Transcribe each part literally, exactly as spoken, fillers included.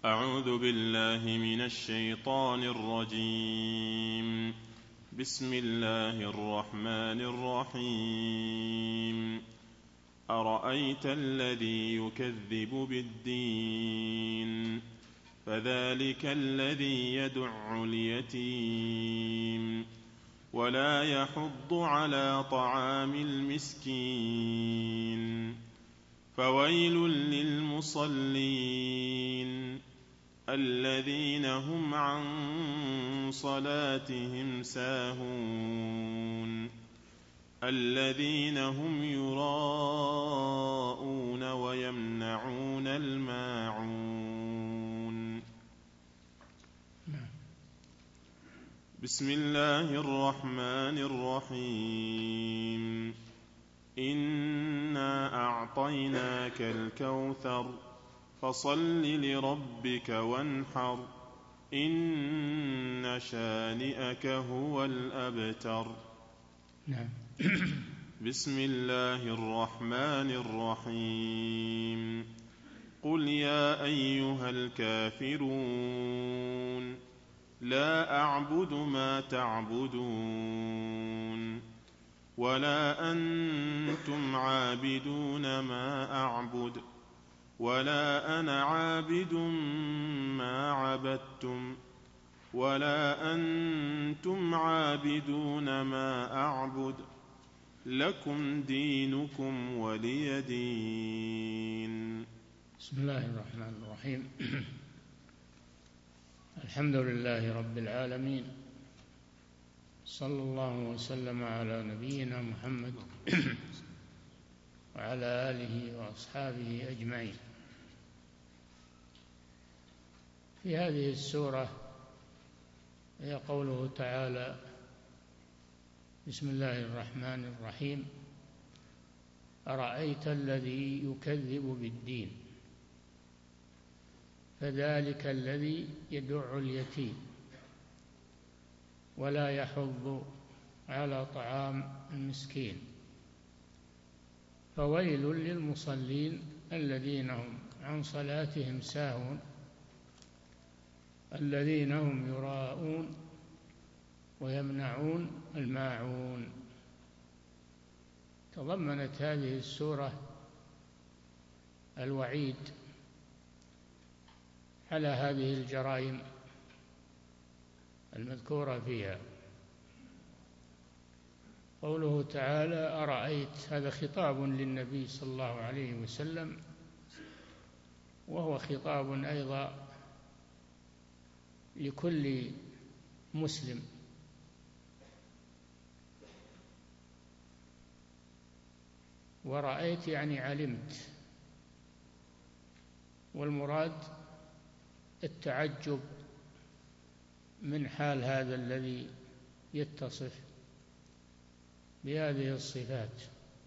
أعوذ بالله من الشيطان الرجيم. بسم الله الرحمن الرحيم. أرأيت الذي يكذب بالدين فذلك الذي يدع اليتيم ولا يحض على طعام المسكين فويل للمصلين الذين هم عن صلاتهم ساهون الذين هم يراءون ويمنعون الماعون. بسم الله الرحمن الرحيم. إنا أعطيناك الكوثر فصل لربك وانحر إن شانئك هو الأبتر. نعم. بسم الله الرحمن الرحيم. قل يا أيها الكافرون لا أعبد ما تعبدون ولا أنتم عابدون ما أعبد ولا أنا عابد ما عبدتم ولا أنتم عابدون ما أعبد لكم دينكم ولي دين. بسم الله الرحمن الرحيم. الحمد لله رب العالمين، صلى الله وسلم على نبينا محمد وعلى آله وأصحابه أجمعين. في هذه السورة هي قوله تعالى: بسم الله الرحمن الرحيم. أرأيت الذي يكذب بالدين فذلك الذي يدع اليتيم ولا يحض على طعام المسكين فويل للمصلين الذين هم عن صلاتهم ساهون الذين هم يراءون ويمنعون الماعون. تضمنت هذه السورة الوعيد على هذه الجرائم المذكورة فيها. قوله تعالى: أرأيت، هذا خطاب للنبي صلى الله عليه وسلم، وهو خطاب أيضا لكل مسلم. ورأيت يعني علمت، والمراد التعجب من حال هذا الذي يتصف بهذه الصفات.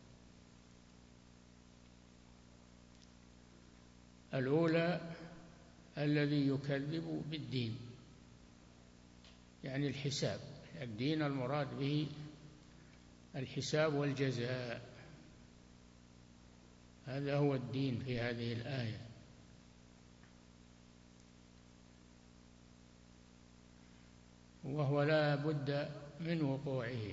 الأولى الذي يكذب بالدين، يعني الحساب. الدين المراد به الحساب والجزاء، هذا هو الدين في هذه الآية. وهو لا بد من وقوعه،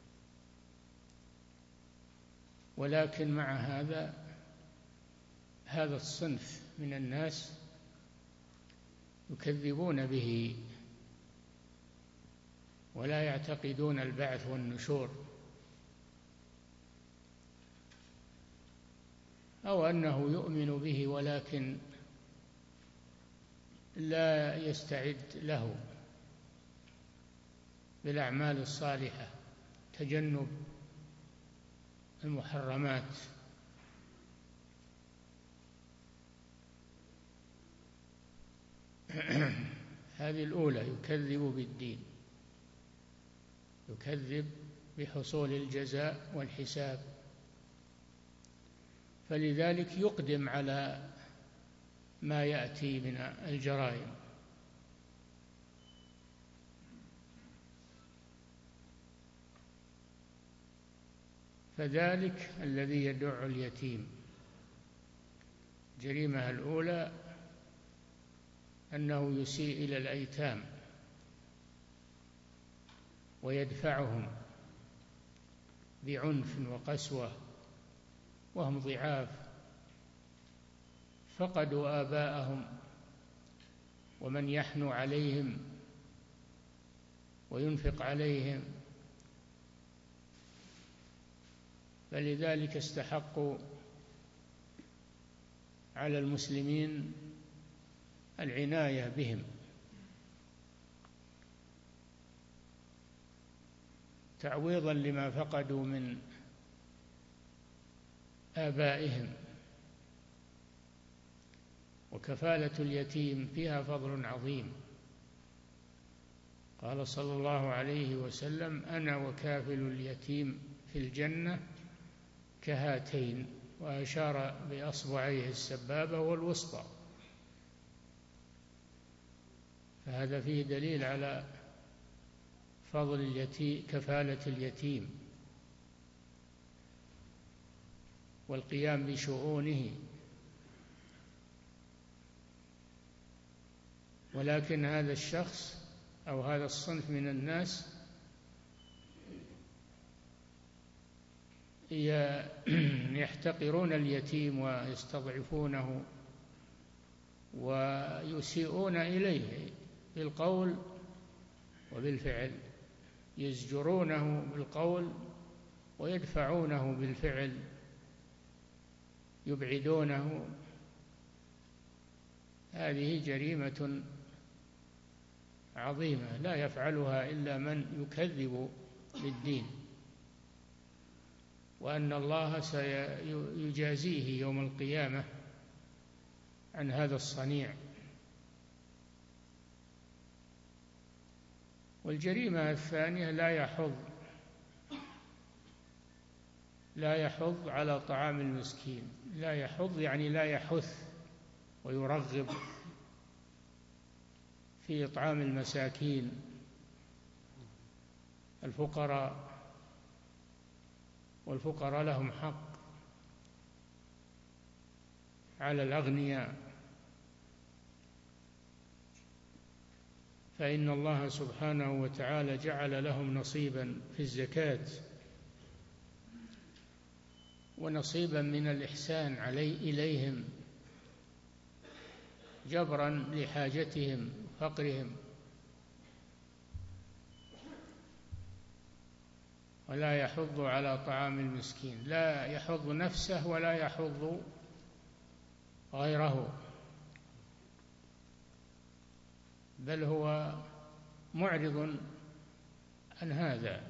ولكن مع هذا هذا الصنف من الناس يكذبون به ولا يعتقدون البعث والنشور، أو أنه يؤمن به ولكن لا يستعد له بالأعمال الصالحة، تجنب المحرمات. هذه الأولى، يكذب بالدين، يكذب بحصول الجزاء والحساب، فلذلك يقدم على ما يأتي من الجرائم. فذلك الذي يدع اليتيم، الجريمة الأولى أنه يسيء إلى الأيتام ويدفعهم بعنف وقسوة وهم ضعاف فقدوا آباءهم ومن يحنو عليهم وينفق عليهم، فلذلك استحقوا على المسلمين العناية بهم تعويضا لما فقدوا من آبائهم. وكفالة اليتيم فيها فضل عظيم. قال صلى الله عليه وسلم: أنا وكافل اليتيم في الجنة كهاتين، وأشار بأصبعيه السبابة والوسطى. فهذا فيه دليل على فضل اليتيم، كفالة اليتيم والقيام بشؤونه. ولكن هذا الشخص أو هذا الصنف من الناس يحتقرون اليتيم ويستضعفونه ويسيئون إليه بالقول وبالفعل، يزجرونه بالقول ويدفعونه بالفعل، يبعدونه. هذه جريمة عظيمة لا يفعلها إلا من يكذب بالدين، وأن الله سيجازيه يوم القيامة عن هذا الصنيع. والجريمة الثانية لا يحض لا يحض على طعام المسكين. لا يحض يعني لا يحث ويرغب في إطعام المساكين الفقراء، والفقراء لهم حق على الأغنياء، فإن الله سبحانه وتعالى جعل لهم نصيبا في الزكاة ونصيبا من الإحسان علي إليهم جبرا لحاجتهم وفقرهم. ولا يحض على طعام المسكين، لا يحض نفسه ولا يحض غيره، بل هو معرض عن هذا.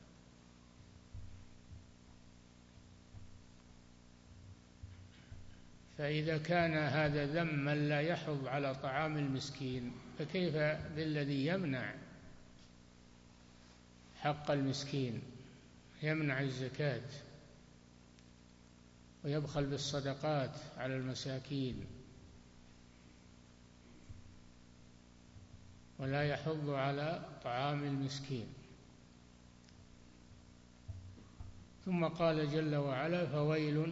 فإذا كان هذا ذم من لا يحض على طعام المسكين، فكيف بالذي يمنع حق المسكين، يمنع الزكاة ويبخل بالصدقات على المساكين ولا يحض على طعام المسكين؟ ثم قال جل وعلا: فويل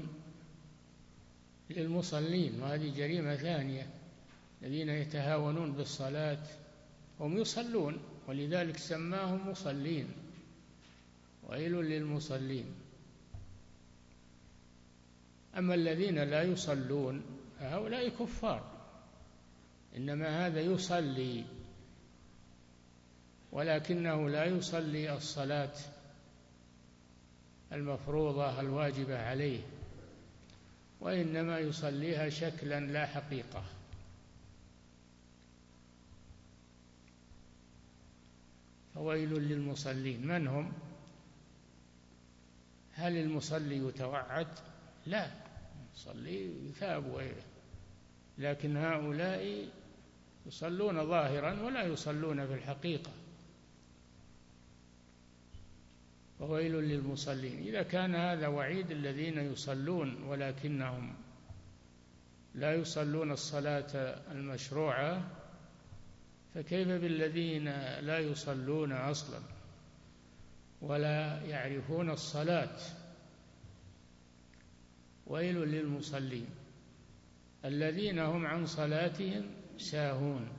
للمصلين. وهذه جريمة ثانية، الذين يتهاونون بالصلاة هم يصلون ولذلك سماهم مصلين. ويل للمصلين. أما الذين لا يصلون فهؤلاء كفار، إنما هذا يصلي ولكنه لا يصلي الصلاة المفروضة الواجبة عليه، وإنما يصليها شكلا لا حقيقة. فويل للمصلين. من هم؟ هل المصلي يتوعد؟ لا، المصلي يثاب، لكن هؤلاء يصلون ظاهرا ولا يصلون في الحقيقة. فويل للمصلين. إذا كان هذا وعيد الذين يصلون ولكنهم لا يصلون الصلاة المشروعة، فكيف بالذين لا يصلون أصلا ولا يعرفون الصلاة؟ ويل للمصلين الذين هم عن صلاتهم ساهون،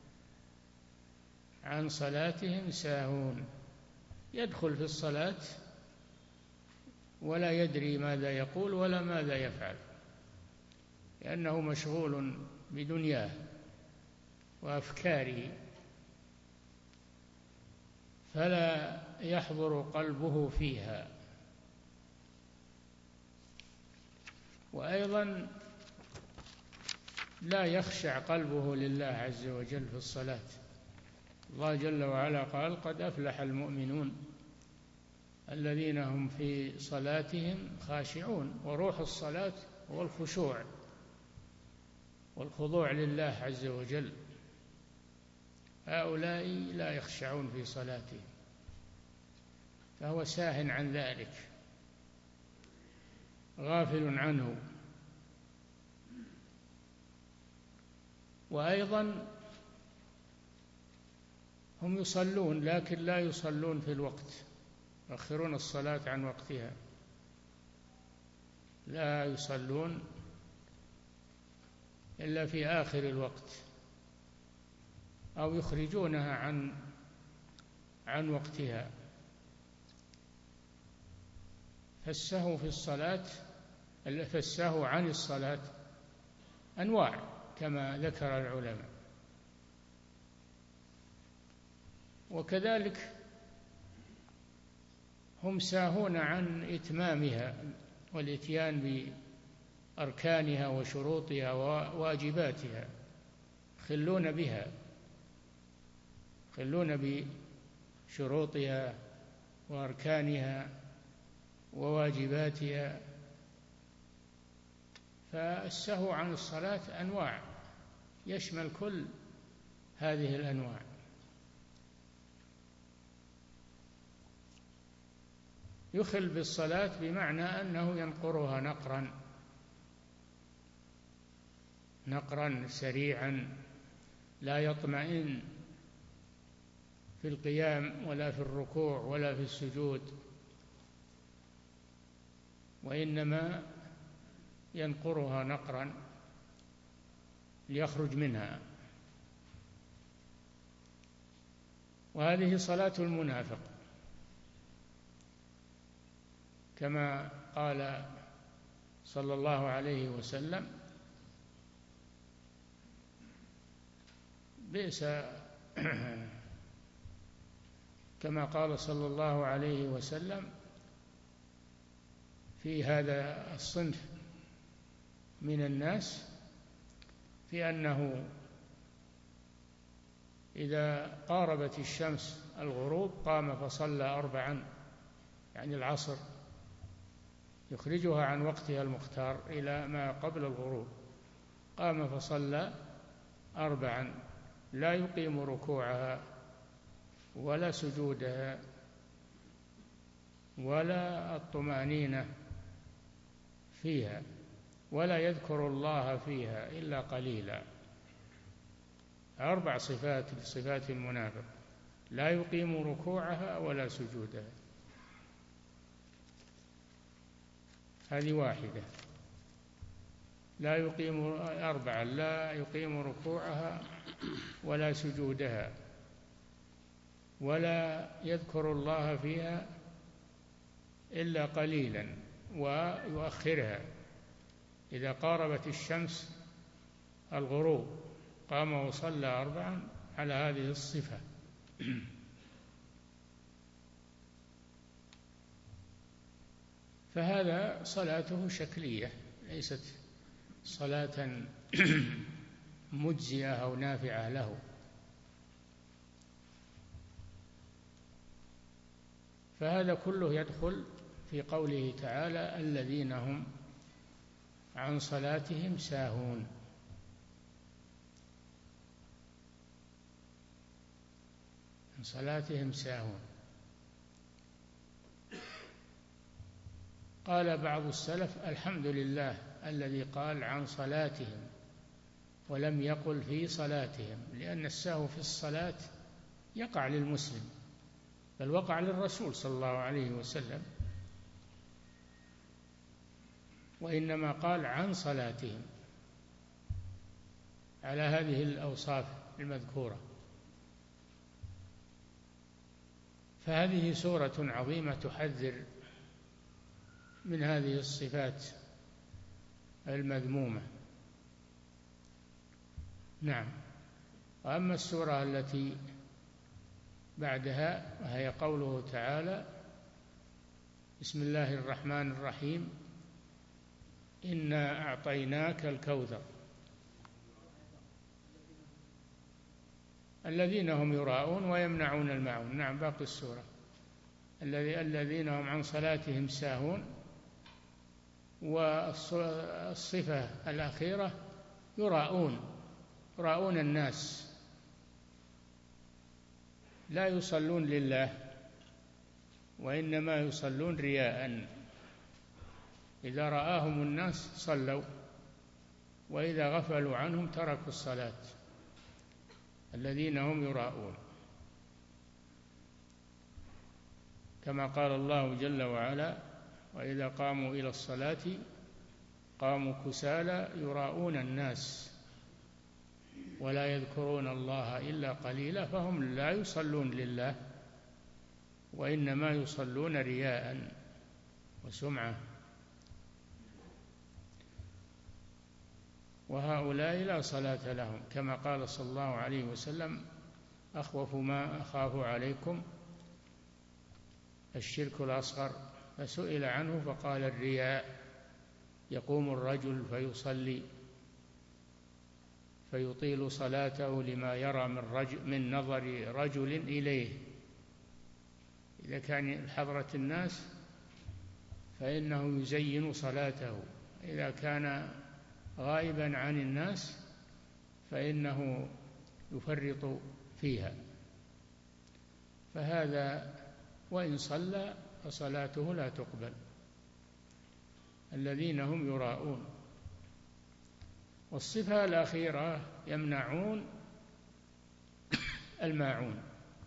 عن صلاتهم ساهون، يدخل في الصلاة ولا يدري ماذا يقول ولا ماذا يفعل، لأنه مشغول بدنياه وأفكاره، فلا يحضر قلبه فيها. وأيضا لا يخشع قلبه لله عز وجل في الصلاة. الله جل وعلا قال: قد أفلح المؤمنون الذين هم في صلاتهم خاشعون. وروح الصلاة هو الخشوع والخضوع لله عز وجل. هؤلاء لا يخشعون في صلاتهم، فهو ساهٍ عن ذلك، غافل عنه. وأيضا هم يصلون لكن لا يصلون في الوقت، يؤخرون الصلاة عن وقتها، لا يصلون إلا في آخر الوقت، أو يخرجونها عن عن وقتها. فالسهو في الصلاة فالسهو عن الصلاة أنواع كما ذكر العلماء. وكذلك هم ساهون عن إتمامها والإتيان بأركانها وشروطها وواجباتها، يخلون بها، يخلون بشروطها وأركانها وواجباتها. فالسهو عن الصلاة أنواع، يشمل كل هذه الأنواع. يخل بالصلاة بمعنى أنه ينقرها نقرا نقرا سريعا، لا يطمئن في القيام ولا في الركوع ولا في السجود، وإنما ينقرها نقرا ليخرج منها. وهذه صلاة المنافق، كما قال صلى الله عليه وسلم: بئس كما قال صلى الله عليه وسلم في هذا الصنف من الناس، في أنه إذا قاربت الشمس الغروب قام فصلى أربعا، يعني العصر، يخرجها عن وقتها المختار إلى ما قبل الغروب، قام فصلى أربعا، لا يقيم ركوعها ولا سجودها ولا الطمأنينة فيها، ولا يذكر الله فيها إلا قليلا. أربع صفات لصفات المنافق: لا يقيم ركوعها ولا سجودها، هذه واحدة. لا يقيم أربعا: لا يقيم ركوعها ولا سجودها، ولا يذكر الله فيها إلا قليلا، ويؤخرها. إذا قاربت الشمس الغروب قام وصلى أربعا على هذه الصفة. فهذا صلاته شكلية، ليست صلاة مجزئة أو نافعة له. فهذا كله يدخل في قوله تعالى: الذين هم عن صلاتهم ساهون. عن صلاتهم ساهون. قال بعض السلف: الحمد لله الذي قال عن صلاتهم ولم يقل في صلاتهم، لأن السهو في الصلاة يقع للمسلم، بل وقع للرسول صلى الله عليه وسلم، وإنما قال عن صلاتهم. على هذه الأوصاف المذكورة. فهذه سورة عظيمة تحذر من هذه الصفات المذمومة. نعم. وأما السورة التي بعدها وهي قوله تعالى: بسم الله الرحمن الرحيم، إنا أعطيناك الكوثر. الذين هم يراءون ويمنعون الماعون. نعم، باقي السورة: الذين هم عن صلاتهم ساهون. والصفة الأخيرة يراءون، يراءون الناس، لا يصلون لله وإنما يصلون رياء. إذا رآهم الناس صلوا، وإذا غفلوا عنهم تركوا الصلاة. الذين هم يراءون، كما قال الله جل وعلا: وإذا قاموا إلى الصلاة قاموا كسالى يراءون الناس ولا يذكرون الله إلا قليلا. فهم لا يصلون لله وإنما يصلون رياء وسمعة. وهؤلاء لا صلاة لهم، كما قال صلى الله عليه وسلم: أخوف ما أخاف عليكم الشرك الأصغر. فسئل عنه فقال: الرياء. يقوم الرجل فيصلي فيطيل صلاته لما يرى من, رجل من نظر رجل إليه. إذا كان حضرة الناس فإنه يزين صلاته، إذا كان غائبا عن الناس فإنه يفرط فيها. فهذا وإن صلى فصلاته لا تقبل. الذين هم يراءون. والصفة الأخيرة يمنعون الماعون.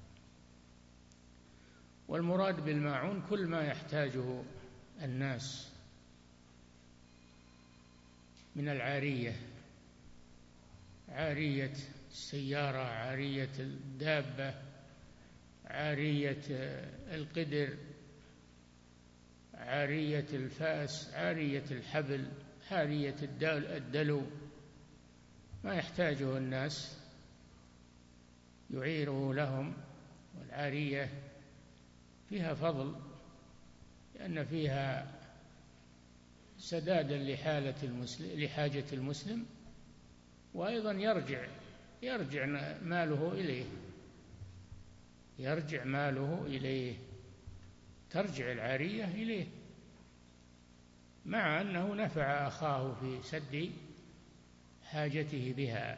والمراد بالماعون كل ما يحتاجه الناس من العارية، عارية السيارة، عارية الدابة، عارية القدر، عارية الفأس، عارية الحبل، عارية الدلو، ما يحتاجه الناس يعيره لهم. والعارية فيها فضل لأن فيها سدادا لحالة المسلم لحاجة المسلم، وأيضا يرجع يرجع ماله إليه يرجع ماله إليه ترجع العارية إليه، مع أنه نفع أخاه في سد حاجته بها.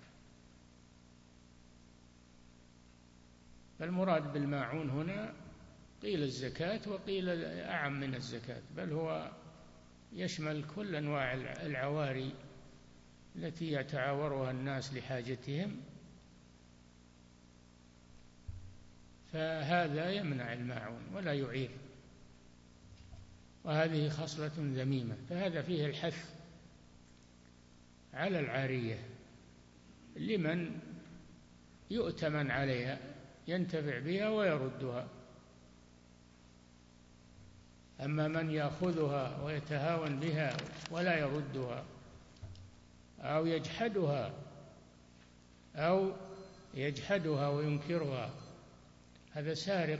فالمراد بالماعون هنا قيل الزكاة وقيل أعم من الزكاة، بل هو يشمل كل أنواع العواري التي يتعاورها الناس لحاجتهم، فهذا يمنع الماعون ولا يعير، وهذه خصلة ذميمة. فهذا فيه الحث على العارية لمن يؤتمن عليها ينتفع بها ويردها. أما من يأخذها ويتهاون بها ولا يردها أو يجحدها أو يجحدها وينكرها هذا سارق.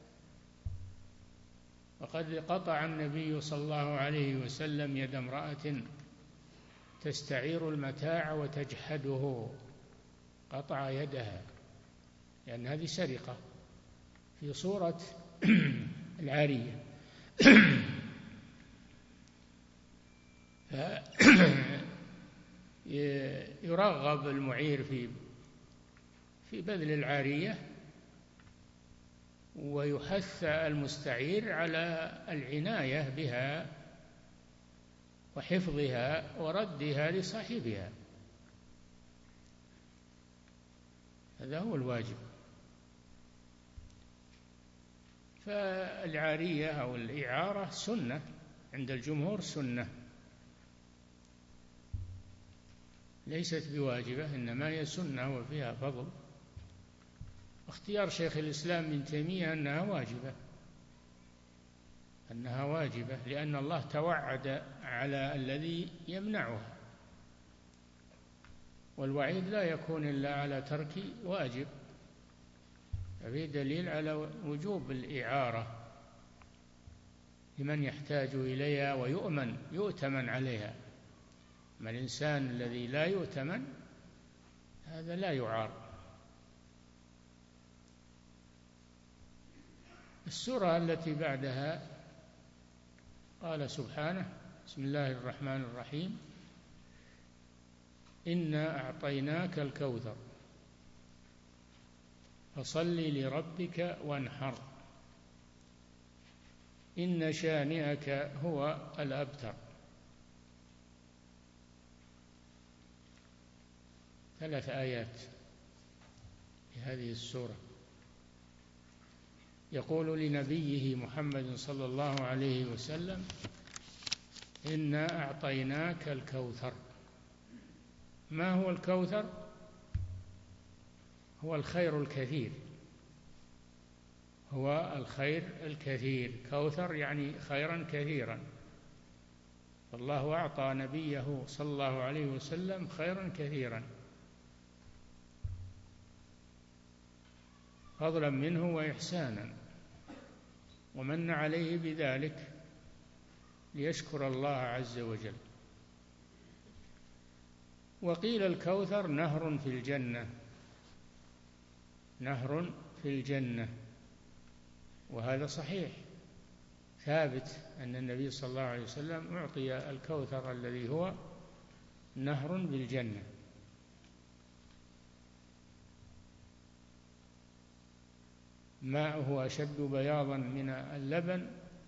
وقد قطع النبي صلى الله عليه وسلم يد امرأة تستعير المتاع وتجحده، قطع يدها لأن هذه سرقة في صورة العارية. يرغب المعير في في بذل العارية، ويحث المستعير على العناية بها وحفظها وردها لصاحبها. هذا هو الواجب. فالعارية أو الإعارة سنة عند الجمهور، سنة. ليست بواجبة، إنما هي سنة وفيها فضل. اختيار شيخ الإسلام ابن تيمية أنها واجبة، أنها واجبة لأن الله توعد على الذي يمنعها، والوعيد لا يكون إلا على ترك واجب، ففيه دليل على وجوب الإعارة لمن يحتاج إليها ويؤمن يؤتمن عليها. أما الإنسان الذي لا يؤتمن هذا لا يعار. السورة التي بعدها قال سبحانه: بسم الله الرحمن الرحيم: إنا أعطيناك الكوثر فصل لربك وانحر إن شانئك هو الأبتر. ثلاث آيات في هذه السورة. يقول لنبيه محمد صلى الله عليه وسلم: إنا أعطيناك الكوثر. ما هو الكوثر؟ هو الخير الكثير، هو الخير الكثير. كوثر يعني خيرا كثيرا، فالله أعطى نبيه صلى الله عليه وسلم خيرا كثيرا فضلا منه وإحسانا، ومن عليه بذلك ليشكر الله عز وجل. وقيل الكوثر نهر في الجنة، نهر في الجنة، وهذا صحيح ثابت أن النبي صلى الله عليه وسلم أعطي الكوثر الذي هو نهر بالجنة. ماؤه أشد بياضا من اللبن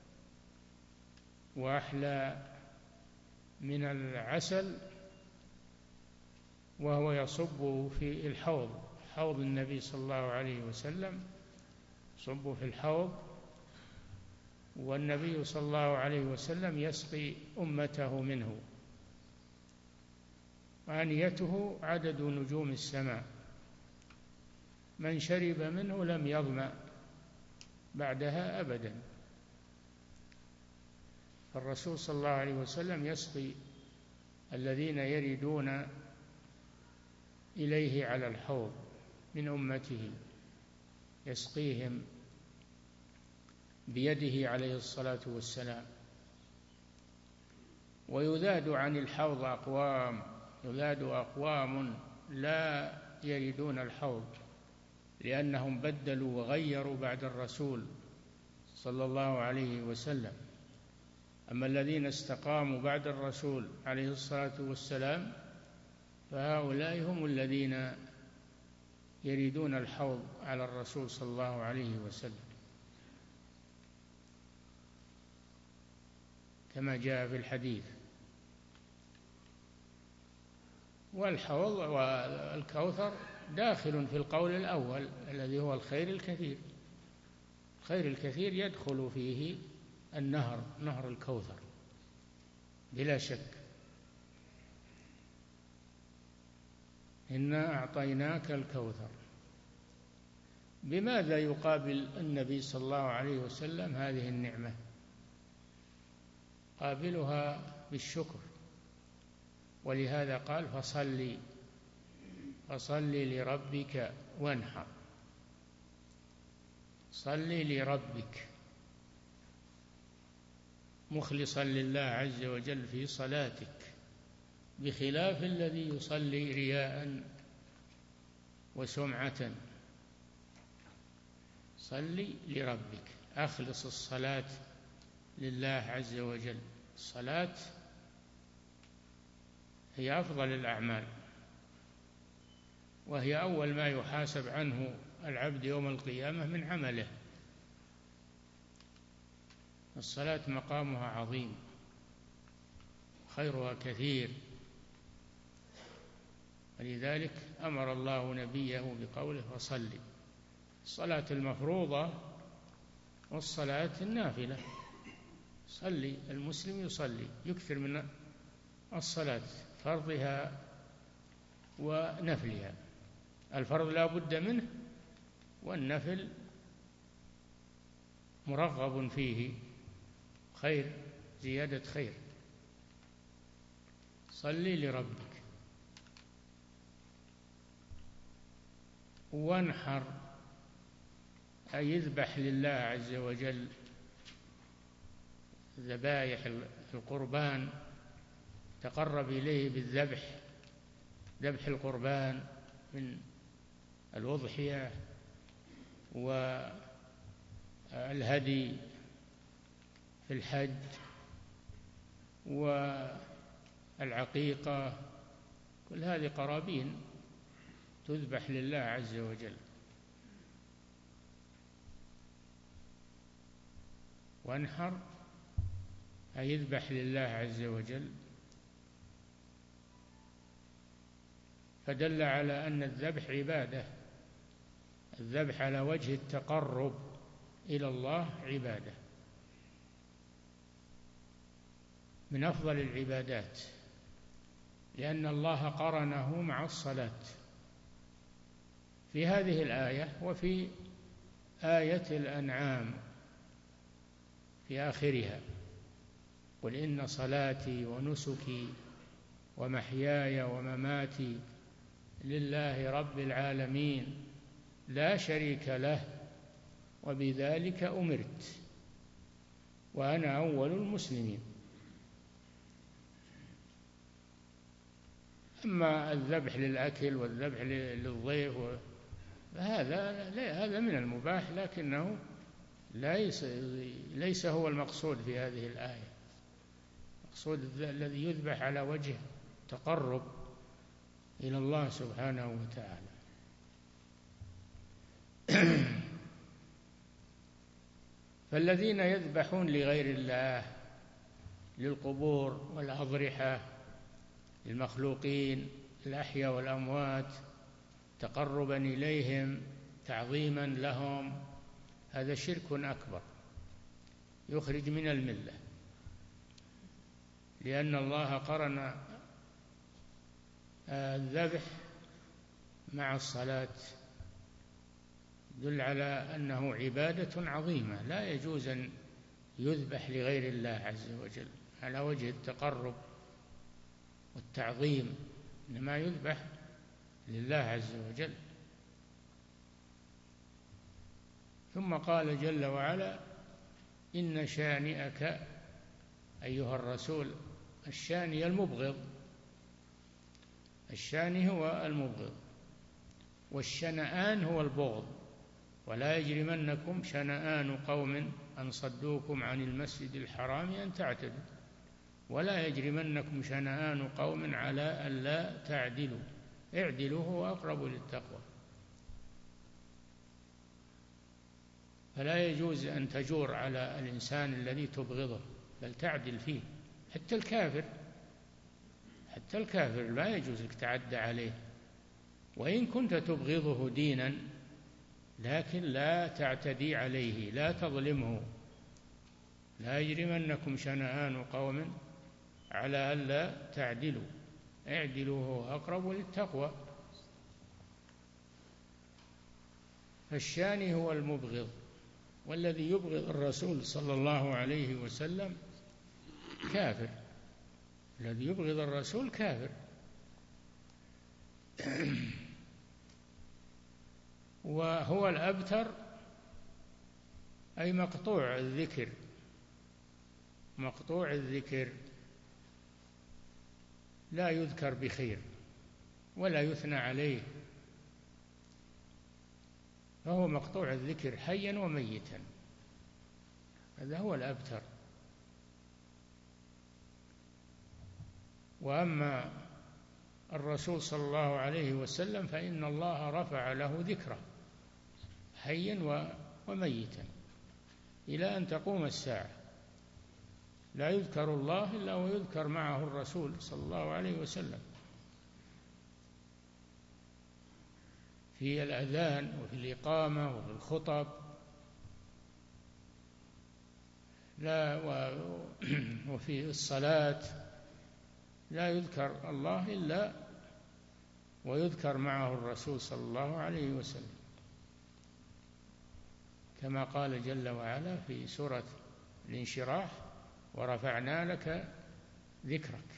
وأحلى من العسل، وهو يصب في الحوض، حوض النبي صلى الله عليه وسلم، يصب في الحوض، والنبي صلى الله عليه وسلم يسقي أمته منه. آنيته عدد نجوم السماء، من شرب منه لم يظمأ بعدها أبدا. فالرسول صلى الله عليه وسلم يسقي الذين يردون إليه على الحوض من أمته، يسقيهم بيده عليه الصلاة والسلام. ويذاد عن الحوض أقوام، يذاد أقوام لا يردون الحوض لأنهم بدلوا وغيروا بعد الرسول صلى الله عليه وسلم. أما الذين استقاموا بعد الرسول عليه الصلاة والسلام فهؤلاء هم الذين يريدون الحوض على الرسول صلى الله عليه وسلم، كما جاء في الحديث. والحوض والكوثر داخل في القول الأول الذي هو الخير الكثير. الخير الكثير يدخل فيه النهر، نهر الكوثر بلا شك. إنا أعطيناك الكوثر. بماذا يقابل النبي صلى الله عليه وسلم هذه النعمة؟ قابلها بالشكر، ولهذا قال: فصل فصل لربك وانحر. صل لربك، مخلصا لله عز وجل في صلاتك، بخلاف الذي يصلي رياء وسمعة. صل لربك، أخلص الصلاة لله عز وجل. الصلاة هي أفضل الأعمال، وهي أول ما يحاسب عنه العبد يوم القيامة من عمله. الصلاة مقامها عظيم، خيرها كثير، ولذلك أمر الله نبيه بقوله: فصل. الصلاة المفروضة والصلاة النافلة. صلي، المسلم يصلي، يكثر من الصلاة، فرضها ونفلها. الفرض لا بد منه، والنفل مرغب فيه، خير، زيادة خير. صلي لربك. وانحر، أي يذبح لله عز وجل ذبائح القربان، تقرب إليه بالذبح، ذبح القربان من الأضحية والهدي في الحج والعقيقة، كل هذه قرابين تذبح لله عز وجل. وانحر أي يذبح لله عز وجل، فدل على أن الذبح عبادة. الذبح على وجه التقرب إلى الله عبادة من أفضل العبادات، لأن الله قرنه مع الصلاة في هذه الآية وفي آية الأنعام في آخرها: قل إن صلاتي ونسكي ومحياي ومماتي لله رب العالمين لا شريك له وبذلك أمرت وأنا أول المسلمين. أما الذبح للأكل والذبح للضيف فهذا هذا من المباح، لكنه ليس ليس هو المقصود في هذه الآية. المقصود الذي يذبح على وجه تقرب إلى الله سبحانه وتعالى. فالذين يذبحون لغير الله، للقبور والأضرحة، للمخلوقين الأحياء والأموات، تقربا إليهم، تعظيما لهم، هذا شرك أكبر يخرج من الملة، لأن الله قرن الذبح مع الصلاة، يدل على أنه عبادة عظيمة لا يجوز أن يذبح لغير الله عز وجل على وجه التقرب والتعظيم، إنما يذبح لله عز وجل. ثم قال جل وعلا: إن شانئك أيها الرسول. الشاني المبغض، الشاني هو المبغض، والشنآن هو البغض. ولا يجرمنكم شنآن قوم أن صدوكم عن المسجد الحرام أن تعتدوا ولا يجرمنكم شنآن قوم على ألا تعدلوا اعدلوا هو أقرب للتقوى. فلا يجوز أن تجور على الإنسان الذي تبغضه، بل تعدل فيه. حتى الكافر حتى الكافر لا يجوز أن تعدى عليه، وإن كنت تبغضه دينا، لكن لا تعتدي عليه، لا تظلمه. لا يجرمنكم شنآن قوم على ألا تعدلوا اعدلوا هو أقرب للتقوى. فالشاني هو المبغض، والذي يبغض الرسول صلى الله عليه وسلم كافر. الذي يبغض الرسول كافر. وهو الأبتر أي مقطوع الذكر، مقطوع الذكر، لا يذكر بخير ولا يثنى عليه، فهو مقطوع الذكر حيا وميتا. هذا هو الأبتر. وأما الرسول صلى الله عليه وسلم فإن الله رفع له ذكره حيا وميتا إلى أن تقوم الساعة. لا يذكر الله إلا ويذكر معه الرسول صلى الله عليه وسلم في الأذان وفي الإقامة وفي الخطب، لا وفي الصلاة لا يذكر الله إلا ويذكر معه الرسول صلى الله عليه وسلم، كما قال جل وعلا في سورة الانشراح: ورفعنا لك ذكرك.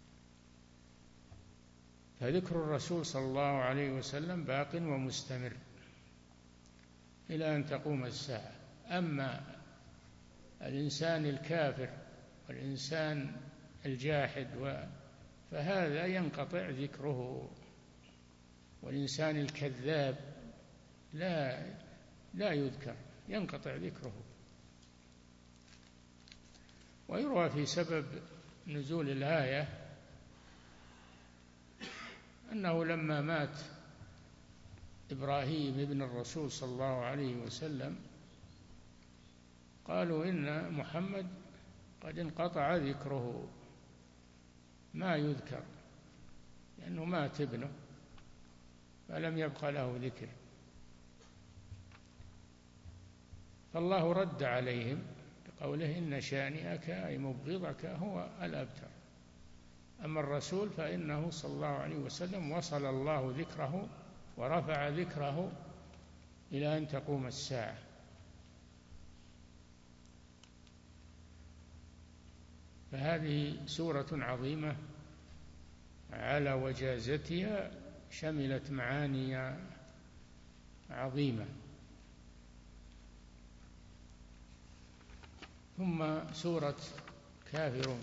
فذكر الرسول صلى الله عليه وسلم باق ومستمر إلى أن تقوم الساعة. أما الإنسان الكافر والإنسان الجاحد فهذا ينقطع ذكره، والإنسان الكذاب لا لا يذكر، ينقطع ذكره. ويروى في سبب نزول الآية أنه لما مات إبراهيم ابن الرسول صلى الله عليه وسلم قالوا إن محمد قد انقطع ذكره، ما يذكر، لأنه مات ابنه فلم يبق له ذكر. فالله رد عليهم بقوله: إن شانئك أي مبغضك هو الأبتر. أما الرسول فإنه صلى الله عليه وسلم وصل الله ذكره ورفع ذكره إلى أن تقوم الساعة. فهذه سورة عظيمة على وجازتها، شملت معاني عظيمة. ثم سورة كافرون.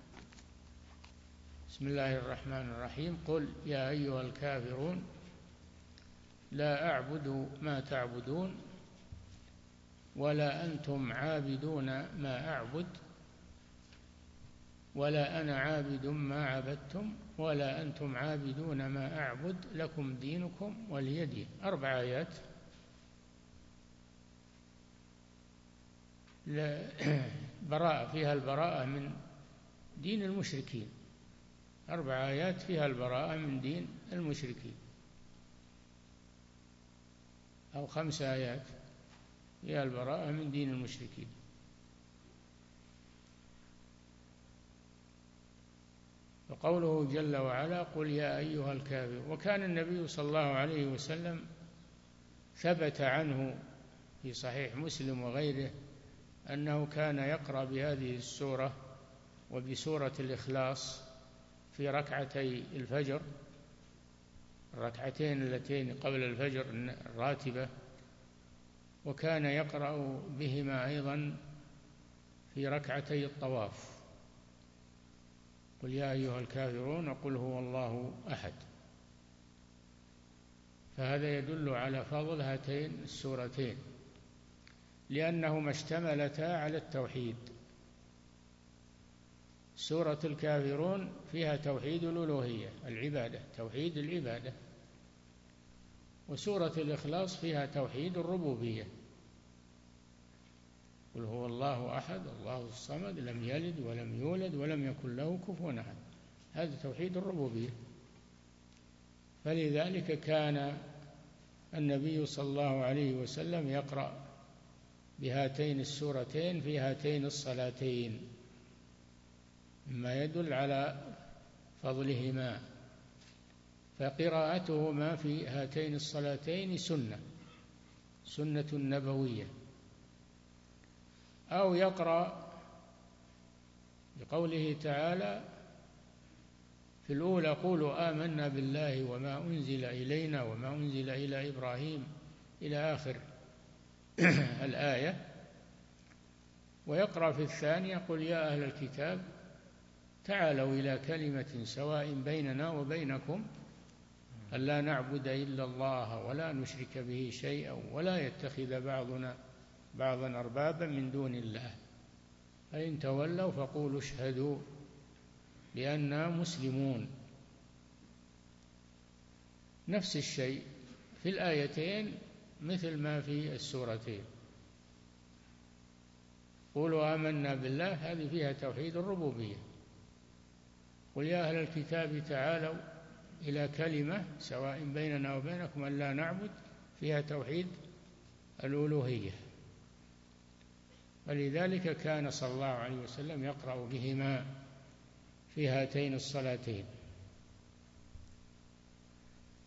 بسم الله الرحمن الرحيم: قل يا أيها الكافرون لا أعبد ما تعبدون ولا أنتم عابدون ما أعبد ولا أنا عابد ما عبدتم ولا أنتم عابدون ما أعبد لكم دينكم ولي دين. أربع آيات براءة، فيها البراءة من دين المشركين. أربع آيات فيها البراءة من دين المشركين، أو خمس آيات فيها البراءة من دين المشركين. وقوله جل وعلا: قل يا أيها الكافرون. وكان النبي صلى الله عليه وسلم ثبت عنه في صحيح مسلم وغيره أنه كان يقرأ بهذه السورة وبسورة الإخلاص في ركعتي الفجر، الركعتين اللتين قبل الفجر الراتبة، وكان يقرأ بهما أيضا في ركعتي الطواف: قل يا أيها الكافرون وقل هو الله أحد. فهذا يدل على فضل هاتين السورتين، لأنهما اشتملتا على التوحيد. سورة الكافرون فيها توحيد الألوهية، العبادة، توحيد العبادة. وسورة الإخلاص فيها توحيد الربوبية: قل هو الله أحد الله الصمد لم يلد ولم يولد ولم يكن له كفوا أحد. هذا توحيد الربوبية. فلذلك كان النبي صلى الله عليه وسلم يقرأ بهاتين السورتين في هاتين الصلاتين، مما يدل على فضلهما. فقراءتهما في هاتين الصلاتين سنة سنة نبوية. أو يقرأ بقوله تعالى في الأولى: قولوا آمنا بالله وما أنزل إلينا وما أنزل إلى إبراهيم إلى آخر الآية. ويقرأ في الثانية: قل يا أهل الكتاب تعالوا إلى كلمة سواء بيننا وبينكم ألا نعبد إلا الله ولا نشرك به شيئا ولا يتخذ بعضنا بعضا أربابا من دون الله فإن تولوا فقولوا اشهدوا بأننا مسلمون. نفس الشيء في الآيتين مثل ما في السورتين. قولوا آمنا بالله هذه فيها توحيد الربوبية. قل يا أهل الكتاب تعالوا إلى كلمة سواء بيننا وبينكم ألا نعبد فيها توحيد الألوهية. ولذلك كان صلى الله عليه وسلم يقرأ بهما في هاتين الصلاتين.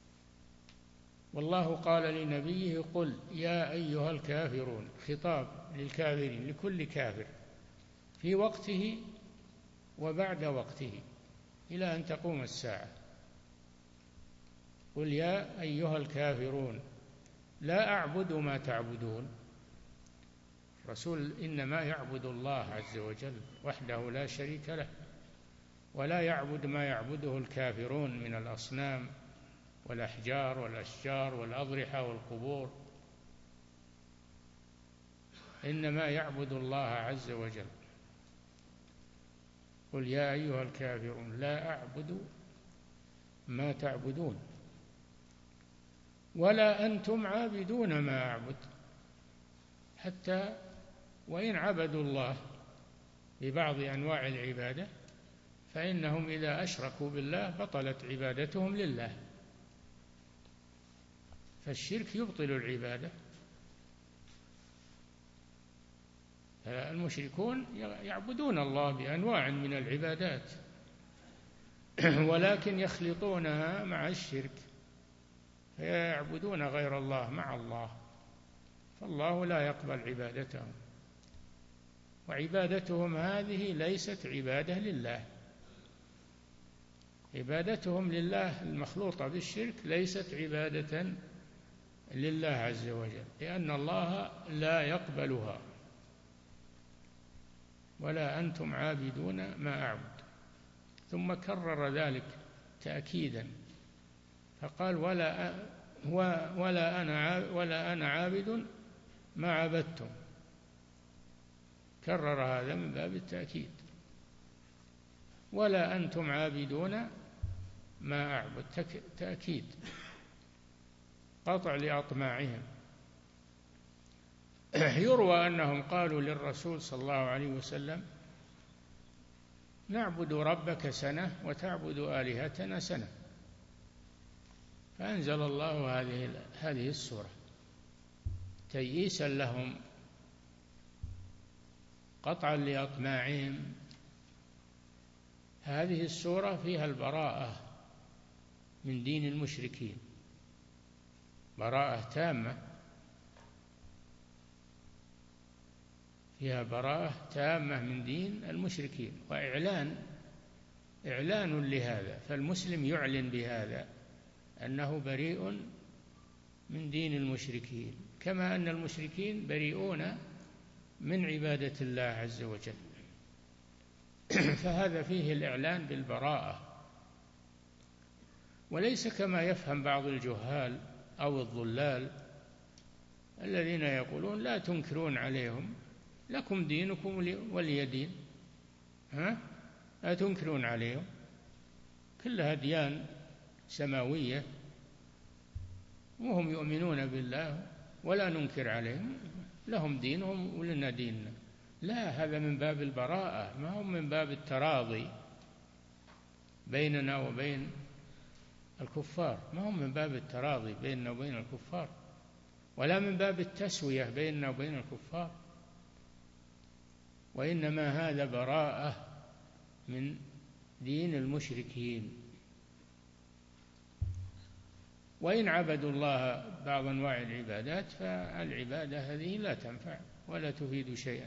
والله قال لنبيه قل يا أيها الكافرون، خطاب للكافرين، لكل كافر في وقته وبعد وقته إلى أن تقوم الساعة. قل يا أيها الكافرون لا أعبد ما تعبدون. الرسول إنما يعبد الله عز وجل وحده لا شريك له، ولا يعبد ما يعبده الكافرون من الأصنام والأحجار والأشجار والأضرحة والقبور، إنما يعبد الله عز وجل. قل يا أيها الكافرون لا أعبد ما تعبدون ولا أنتم عابدون ما أعبد، حتى وإن عبدوا الله ببعض أنواع العبادة فإنهم إذا أشركوا بالله بطلت عبادتهم لله، فالشرك يبطل العبادة. المشركون يعبدون الله بأنواع من العبادات ولكن يخلطونها مع الشرك، فيعبدون غير الله مع الله، فالله لا يقبل عبادتهم، وعبادتهم هذه ليست عبادة لله. عبادتهم لله المخلوطة بالشرك ليست عبادة لله عز وجل، لأن الله لا يقبلها. ولا أنتم عابدون ما أعبد، ثم كرر ذلك تأكيدا فقال ولا ولا أنا ولا أنا عابد ما عبدتم، كرر هذا من باب التأكيد. ولا أنتم عابدون ما أعبد، تأكيد، قطع لأطماعهم. يروى أنهم قالوا للرسول صلى الله عليه وسلم نعبد ربك سنة وتعبد آلهتنا سنة، فأنزل الله هذه هذه السورة تيئيسا لهم، قطعا لأطماعهم. هذه السورة فيها البراءة من دين المشركين، براءة تامة، فيها براءة تامة من دين المشركين، وإعلان إعلان لهذا، فالمسلم يعلن بهذا أنه بريء من دين المشركين، كما أن المشركين بريئون من عبادة الله عز وجل. فهذا فيه الإعلان بالبراءة، وليس كما يفهم بعض الجهال أو الضلال الذين يقولون لا تنكرون عليهم، لكم دينكم ولي دين، ها؟ لا تنكرون عليهم، كلها أديان سماوية وهم يؤمنون بالله ولا ننكر عليهم، لهم دينهم ولنا ديننا. لا، هذا من باب البراءة، ما هم من باب التراضي بيننا وبين الكفار، ما هم من باب التراضي بيننا وبين الكفار، ولا من باب التسوية بيننا وبين الكفار، وإنما هذا براءة من دين المشركين. وإن عبدوا الله بعض أنواع العبادات فالعبادة هذه لا تنفع ولا تفيد شيئا،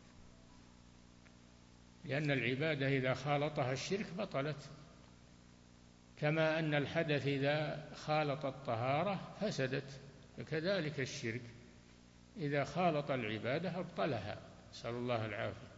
لأن العبادة إذا خالطها الشرك بطلت، كما أن الحدث إذا خالط الطهارة فسدت، فكذلك الشرك إذا خالط العبادة أبطلها، نسأل الله العافية.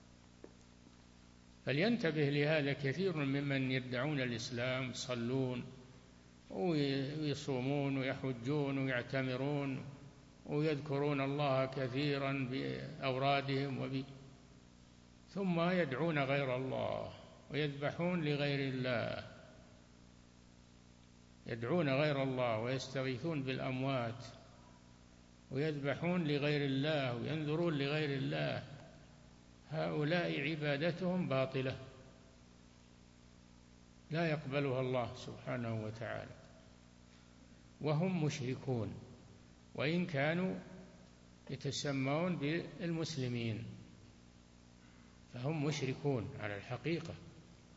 فلينتبه لهذا كثير ممن يدعون الإسلام، يصلون ويصومون ويحجون ويعتمرون ويذكرون الله كثيرا بأورادهم وب... ثم يدعون غير الله ويذبحون لغير الله، يدعون غير الله ويستغيثون بالأموات ويذبحون لغير الله وينذرون لغير الله، هؤلاء عبادتهم باطلة لا يقبلها الله سبحانه وتعالى، وهم مشركون وإن كانوا يتسمون بالمسلمين، فهم مشركون على الحقيقة.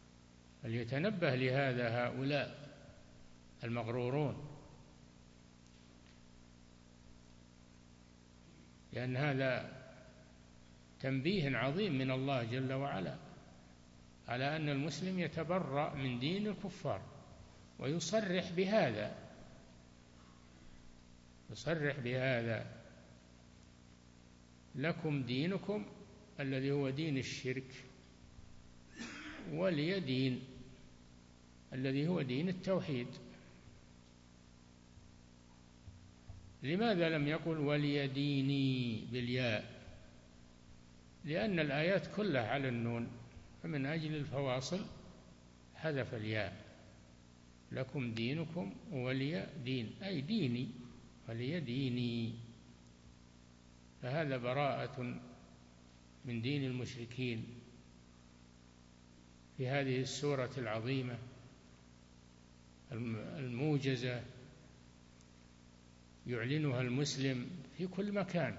فليتنبه لهذا هؤلاء المغرورون. لأن هذا تنبيه عظيم من الله جل وعلا على أن المسلم يتبرأ من دين الكفار، ويصرح بهذا يصرح بهذا لكم دينكم الذي هو دين الشرك، ولي دين الذي هو دين التوحيد. لماذا لم يقل ولي ديني بالياء؟ لأن الآيات كلها على النون، فمن أجل الفواصل حذف الياء. لكم دينكم ولي دين، أي ديني، ولي ديني. فهذا براءة من دين المشركين في هذه السورة العظيمة الموجزة، يعلنها المسلم في كل مكان،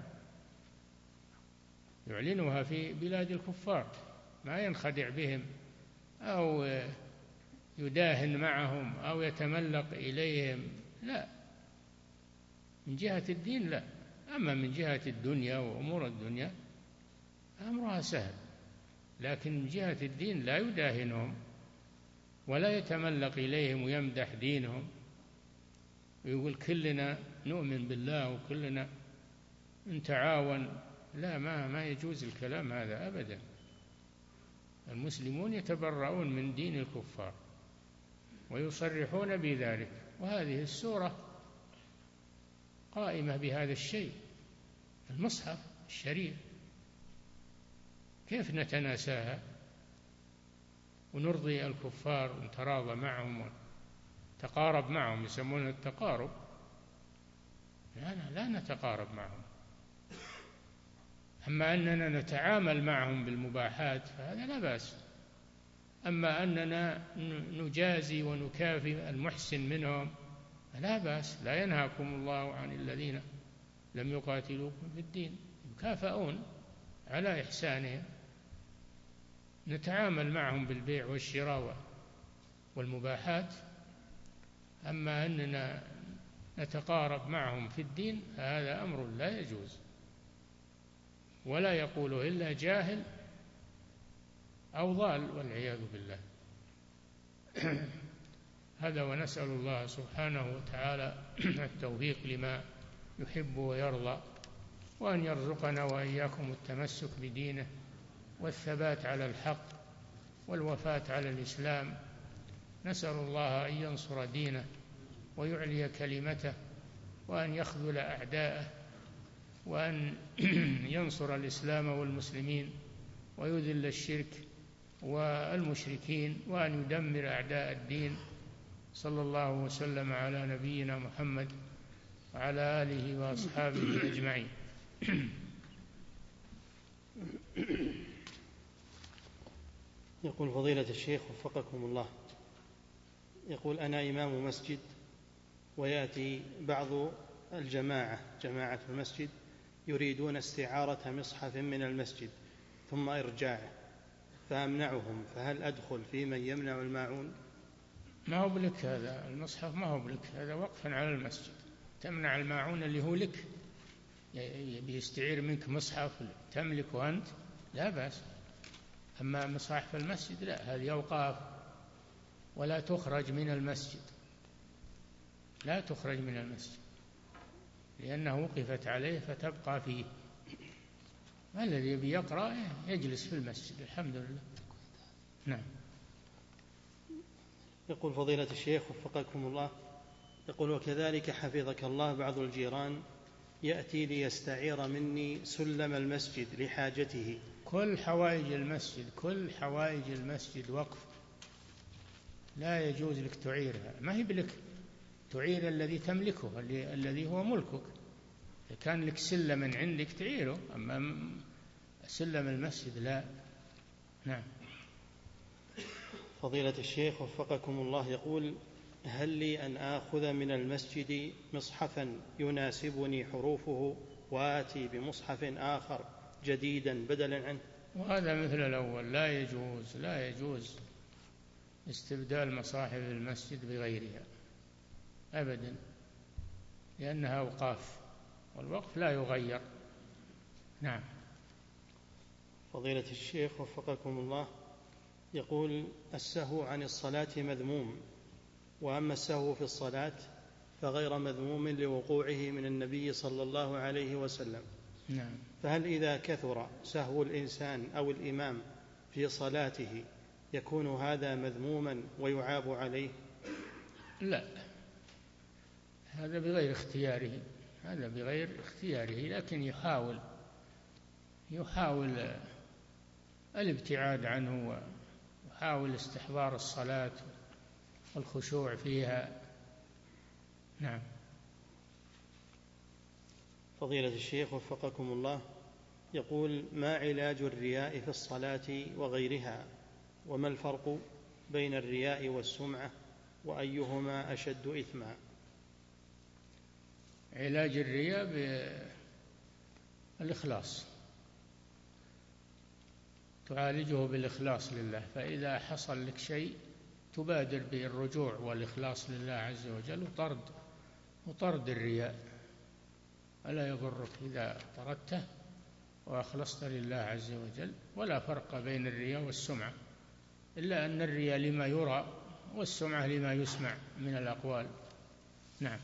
يعلنها في بلاد الكفار، ما ينخدع بهم أو يداهن معهم أو يتملق إليهم، لا، من جهة الدين لا. أما من جهة الدنيا وأمور الدنيا أمرها سهل، لكن من جهة الدين لا يداهنهم ولا يتملق إليهم ويمدح دينهم ويقول كلنا نؤمن بالله وكلنا نتعاون. لا، ما ما يجوز الكلام هذا أبدا. المسلمون يتبرؤون من دين الكفار ويصرحون بذلك، وهذه السورة قائمة بهذا الشيء. المصحف الشريف كيف نتناساها ونرضي الكفار ونتراضى معهم ونتقارب معهم؟ يسمونه التقارب. لا, لا نتقارب معهم. أما أننا نتعامل معهم بالمباحات فهذا لا بأس. أما أننا نجازي ونكافئ المحسن منهم لا بأس. لا ينهاكم الله عن الذين لم يقاتلوكم في الدين، يكافئون على إحسانهم. نتعامل معهم بالبيع والشراء والمباحات. أما أننا نتقارب معهم في الدين هذا أمر لا يجوز، ولا يقوله إلا جاهل أو ضال والعياذ بالله. هذا، ونسأل الله سبحانه وتعالى التوفيق لما يحب ويرضى، وأن يرزقنا وإياكم التمسك بدينه والثبات على الحق والوفاة على الإسلام. نسأل الله أن ينصر دينه ويعلي كلمته، وأن يخذل أعداءه، وأن ينصر الإسلام والمسلمين ويذل الشرك والمشركين، وأن يدمر أعداء الدين. صلى الله وسلم على نبينا محمد وعلى آله وأصحابه أجمعين. يقول فضيلة الشيخ وفقكم الله، يقول أنا إمام مسجد ويأتي بعض الجماعة جماعة المسجد يريدون استعارة مصحف من المسجد ثم إرجاعه، فأمنعهم، فهل أدخل في من يمنع الماعون؟ ما هو بلك هذا المصحف، ما هو بلك، هذا وقفا على المسجد. تمنع الماعون اللي هو لك، بيستعير منك مصحف تملكه أنت لا بأس. أما مصاحف المسجد لا، هذه أوقاف ولا تخرج من المسجد، لا تخرج من المسجد لأنه وقفت عليه فتبقى فيه. الذي يبي يقرأ يجلس في المسجد. الحمد لله. نعم. يقول فضيلة الشيخ وفقكم الله، يقول وكذلك حفظك الله بعض الجيران يأتي ليستعير مني سلم المسجد لحاجته. كل حوائج المسجد كل حوائج المسجد وقف، لا يجوز لك تعيرها. ما هي بلك تعير الذي تملكه، الذي هو ملكك. إذا كان لك سلم عندك تعيره، أما سلم المسجد لا. نعم. فضيلة الشيخ وفقكم الله، يقول هل لي أن آخذ من المسجد مصحفا يناسبني حروفه وآتي بمصحف آخر جديدا بدلا عنه؟ وهذا مثل الأول، لا يجوز لا يجوز استبدال مصاحف المسجد بغيرها أبدا، لأنها أوقاف، والوقف لا يغير. نعم. فضيلة الشيخ وفقكم الله، يقول: السهو عن الصلاة مذموم، وأما السهو في الصلاة فغير مذموم لوقوعه من النبي صلى الله عليه وسلم. نعم. فهل إذا كثر سهو الإنسان أو الإمام في صلاته يكون هذا مذموما ويعاب عليه؟ لا، هذا بغير اختياره، هذا بغير اختياره، لكن يحاول يحاول الابتعاد عنه، ويحاول استحضار الصلاة والخشوع فيها. نعم. فضيلة الشيخ وفقكم الله، يقول: ما علاج الرياء في الصلاة وغيرها؟ وما الفرق بين الرياء والسمعة؟ وأيهما أشد إثما؟ علاج الرياء بالإخلاص، تعالجه بالإخلاص لله، فإذا حصل لك شيء تبادر بالرجوع والإخلاص لله عز وجل، وطرد وطرد الرياء، ألا يضرك إذا طردته وأخلصت لله عز وجل. ولا فرق بين الرياء والسمعة، إلا أن الرياء لما يرى والسمعة لما يسمع من الأقوال. نعم.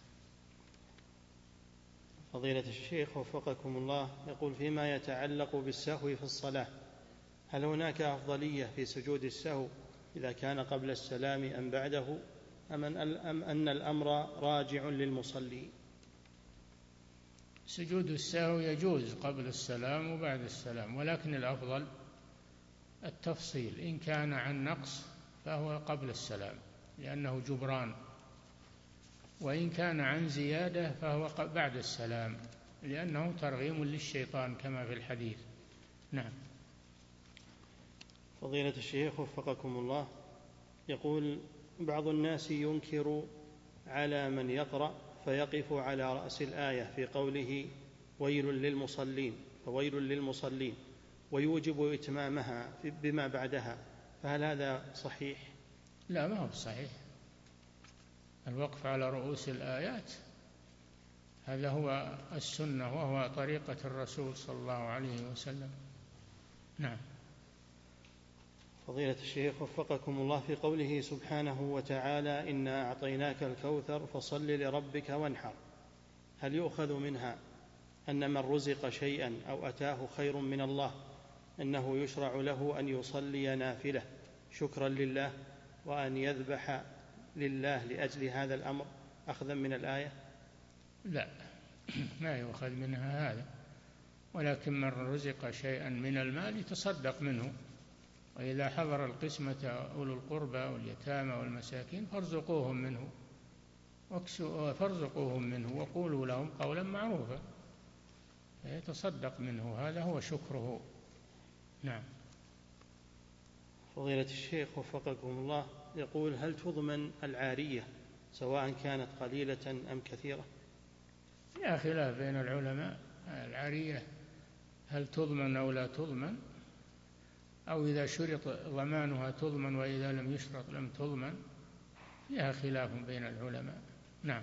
فضيلة الشيخ وفقكم الله، يقول: فيما يتعلق بالسهو في الصلاة، هل هناك أفضلية في سجود السهو إذا كان قبل السلام أم بعده، أم أن الأمر راجع للمصلي؟ سجود السهو يجوز قبل السلام وبعد السلام، ولكن الأفضل التفصيل. إن كان عن نقص فهو قبل السلام لأنه جبران، وإن كان عن زيادة فهو بعد السلام لأنه ترغيم للشيطان كما في الحديث. نعم. فضيلة الشيخ وفقكم الله، يقول: بعض الناس ينكر على من يقرأ فيقف على رأس الآية في قوله: ويل للمصلين، فويل للمصلين، ويوجب إتمامها بما بعدها، فهل هذا صحيح؟ لا، ما هو صحيح. الوقف على رؤوس الآيات هذا هو السنة، وهو طريقة الرسول صلى الله عليه وسلم. نعم. فضيلة الشيخ وفقكم الله، في قوله سبحانه وتعالى: إنا أعطيناك الكوثر فصل لربك وانحر، هل يؤخذ منها أن من رزق شيئا أو أتاه خير من الله أنه يشرع له أن يصلي نافلة شكرا لله، وأن يذبح لله لأجل هذا الأمر أخذا من الآية؟ لا، ما يؤخذ منها هذا، ولكن من رزق شيئا من المال يتصدق منه، وإذا حضر القسمة أولو القربى واليتامى والمساكين فارزقوهم منه فارزقوهم منه وقولوا لهم قولا معروفا، فيتصدق منه، هذا هو شكره. نعم. فضيلة الشيخ وفقكم الله، يقول: هل تضمن العارية سواء كانت قليلة أم كثيرة؟ فيها خلاف بين العلماء، العارية هل تضمن أو لا تضمن، أو إذا شرط ضمانها تضمن وإذا لم يشرط لم تضمن، فيها خلاف بين العلماء. نعم.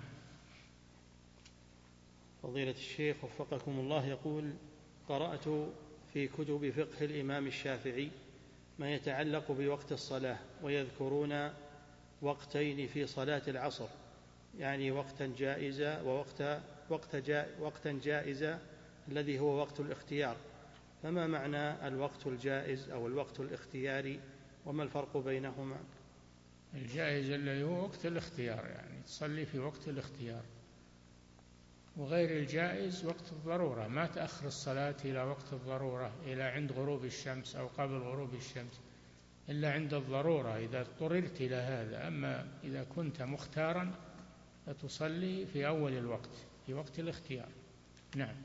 فضيلة الشيخ وفقكم الله، يقول: قرأت في كتب فقه الإمام الشافعي ما يتعلق بوقت الصلاة، ويذكرون وقتين في صلاة العصر، يعني وقتا جائزا ووقت وقت جا وقتا جائزا الذي هو وقت الاختيار، فما معنى الوقت الجائز أو الوقت الاختياري، وما الفرق بينهما؟ الجائز الذي هو وقت الاختيار، يعني تصلي في وقت الاختيار، وغير الجائز وقت الضرورة، ما تأخر الصلاة إلى وقت الضرورة إلى عند غروب الشمس أو قبل غروب الشمس، إلا عند الضرورة إذا اضطررت إلى هذا. أما إذا كنت مختارا فتصلي في أول الوقت في وقت الاختيار. نعم.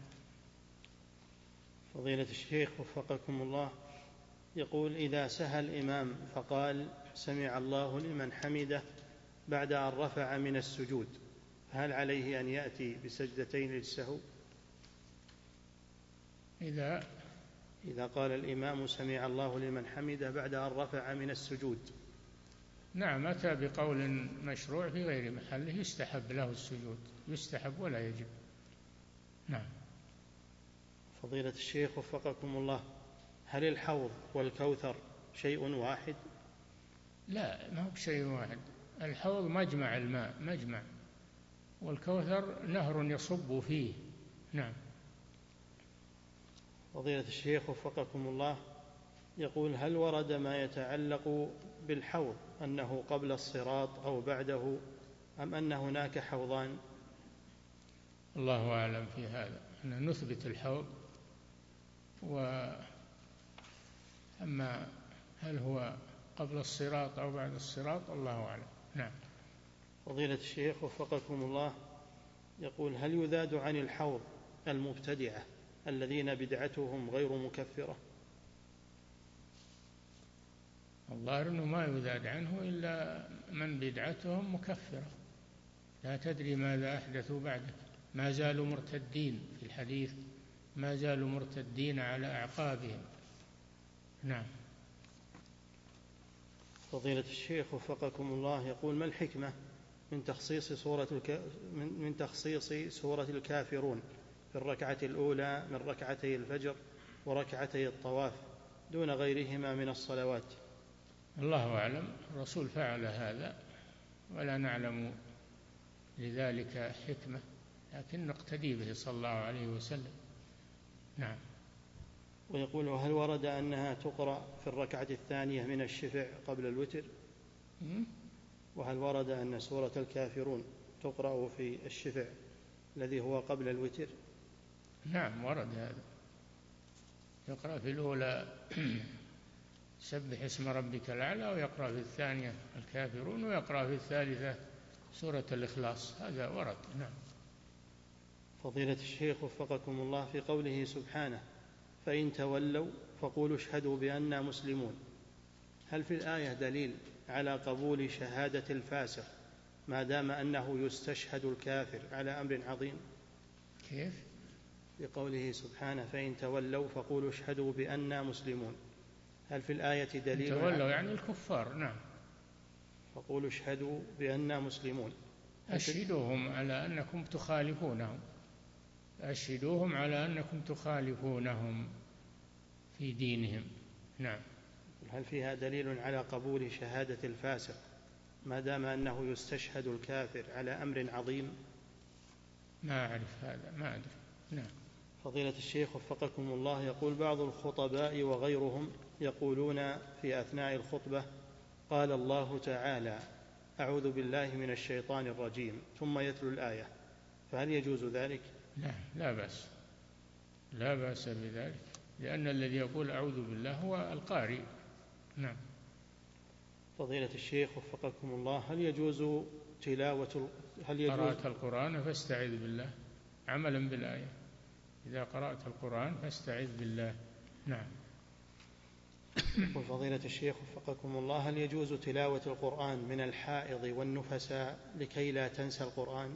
فضيلة الشيخ وفقكم الله، يقول: إذا سهى الإمام فقال سمع الله لمن حمده بعد أن رفع من السجود، هل عليه أن يأتي بسجدتين للسهو؟ إذا إذا قال الإمام سمع الله لمن حمده بعد أن رفع من السجود. نعم، أتى بقول مشروع في غير محله، يستحب له السجود، يستحب ولا يجب. نعم. فضيلة الشيخ وفقكم الله، هل الحوض والكوثر شيء واحد؟ لا، ما هو بشيء واحد. الحوض مجمع الماء، مجمع، والكوثر نهر يصب فيه. نعم. فضيلة الشيخ وفقكم الله، يقول: هل ورد ما يتعلق بالحوض أنه قبل الصراط أو بعده، أم أن هناك حوضان؟ الله أعلم في هذا، أن نثبت الحوض، وأما هل هو قبل الصراط أو بعد الصراط الله أعلم. نعم. فضيلة الشيخ وفقكم الله، يقول: هل يذاد عن الحوض المبتدعة الذين بدعتهم غير مكفرة؟ الظاهر أنه ما يذاد عنه إلا من بدعتهم مكفرة، لا تدري ماذا أحدثوا بعدك، ما زالوا مرتدين في الحديث، ما زالوا مرتدين على أعقابهم. نعم. فضيلة الشيخ وفقكم الله، يقول: ما الحكمة من تخصيص سورة الك... من تخصيص سورة الكافرون في الركعة الأولى من ركعتي الفجر وركعتي الطواف دون غيرهما من الصلوات؟ الله أعلم، الرسول فعل هذا ولا نعلم لذلك حكمة، لكن نقتدي به صلى الله عليه وسلم. نعم. ويقول: هل ورد أنها تقرأ في الركعة الثانية من الشفع قبل الوتر؟ وهل ورد أن سورة الكافرون تقرأ في الشفع الذي هو قبل الوتر؟ نعم ورد هذا، يقرأ في الأولى سبح اسم ربك الأعلى، ويقرأ في الثانية الكافرون، ويقرأ في الثالثة سورة الإخلاص، هذا ورد. نعم. فضيلة الشيخ وفقكم الله، في قوله سبحانه: فإن تولوا فقولوا اشهدوا بأننا مسلمون، هل في الآية دليل على قبول شهادة الفاسق ما دام أنه يستشهد الكافر على أمر عظيم؟ كيف؟ في قوله سبحانه: فإن تولوا فقولوا اشهدوا بأننا مسلمون، هل في الآية دليل؟ تولوا يعني الكفار. نعم. فقولوا اشهدوا بأننا مسلمون، أشهدوهم على أنكم تخالفونهم، أشهدوهم على أنكم تخالفونهم في دينهم. نعم. هل فيها دليل على قبول شهادة الفاسق ما دام أنه يستشهد الكافر على أمر عظيم؟ ما أعرف هذا، ما أدري. نعم. فضيلة الشيخ وفقكم الله، يقول: بعض الخطباء وغيرهم يقولون في أثناء الخطبة: قال الله تعالى أعوذ بالله من الشيطان الرجيم، ثم يتلو الآية، فهل يجوز ذلك؟ لا، لا بأس، لا بأس بذلك، لأن الذي يقول أعوذ بالله هو القارئ. نعم. فضيلة الشيخ وفقكم الله، هل يجوز تلاوة هل يجوز قرأت القرآن فاستعذ بالله، عملا بالآية، إذا قرأت القرآن فاستعذ بالله. نعم. وفضيلة الشيخ وفقكم الله، هل يجوز تلاوة القرآن من الحائض والنفساء لكي لا تنسى القرآن؟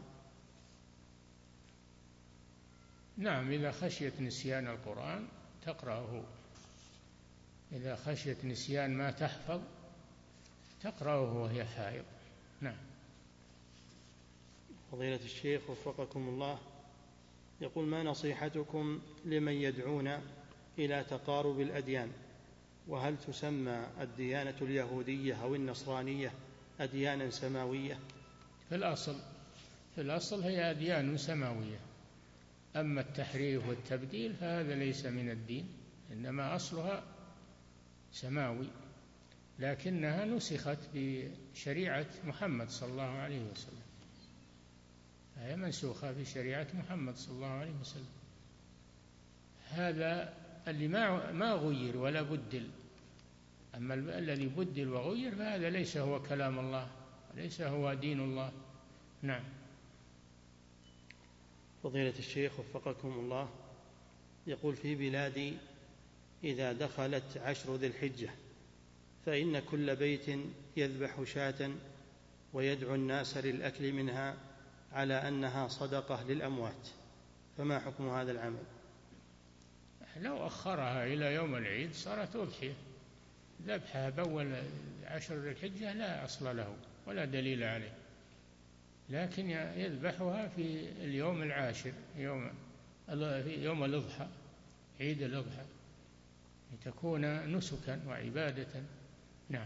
نعم، إذا خشيت نسيان القرآن تقرأه، إذا خشيت نسيان ما تحفظ تقرأه وهي حائض. نعم. فضيلة الشيخ وفقكم الله، يقول: ما نصيحتكم لمن يدعون إلى تقارب الأديان، وهل تسمى الديانة اليهودية أو النصرانية أديانا سماوية؟ في الأصل في الأصل هي أديان سماوية، أما التحريف والتبديل فهذا ليس من الدين، إنما أصلها سماوي، لكنها نسخت بشريعة محمد صلى الله عليه وسلم، هي منسوخة بشريعة محمد صلى الله عليه وسلم. هذا اللي ما ما غير ولا بدل، أما الذي بدل وغير فهذا ليس هو كلام الله، ليس هو دين الله. نعم. فضيلة الشيخ وفقكم الله، يقول: في بلادي إذا دخلت عشر ذي الحجة فإن كل بيت يذبح شاة ويدعو الناس للأكل منها على أنها صدقة للأموات، فما حكم هذا العمل؟ لو أخرها إلى يوم العيد صارت أضحية، ذبحها بأول عشر ذي الحجة لا أصل له ولا دليل عليه، لكن يذبحها في اليوم العاشر، يوم يوم الأضحى، عيد الأضحى لتكون نسكا وعبادة. نعم.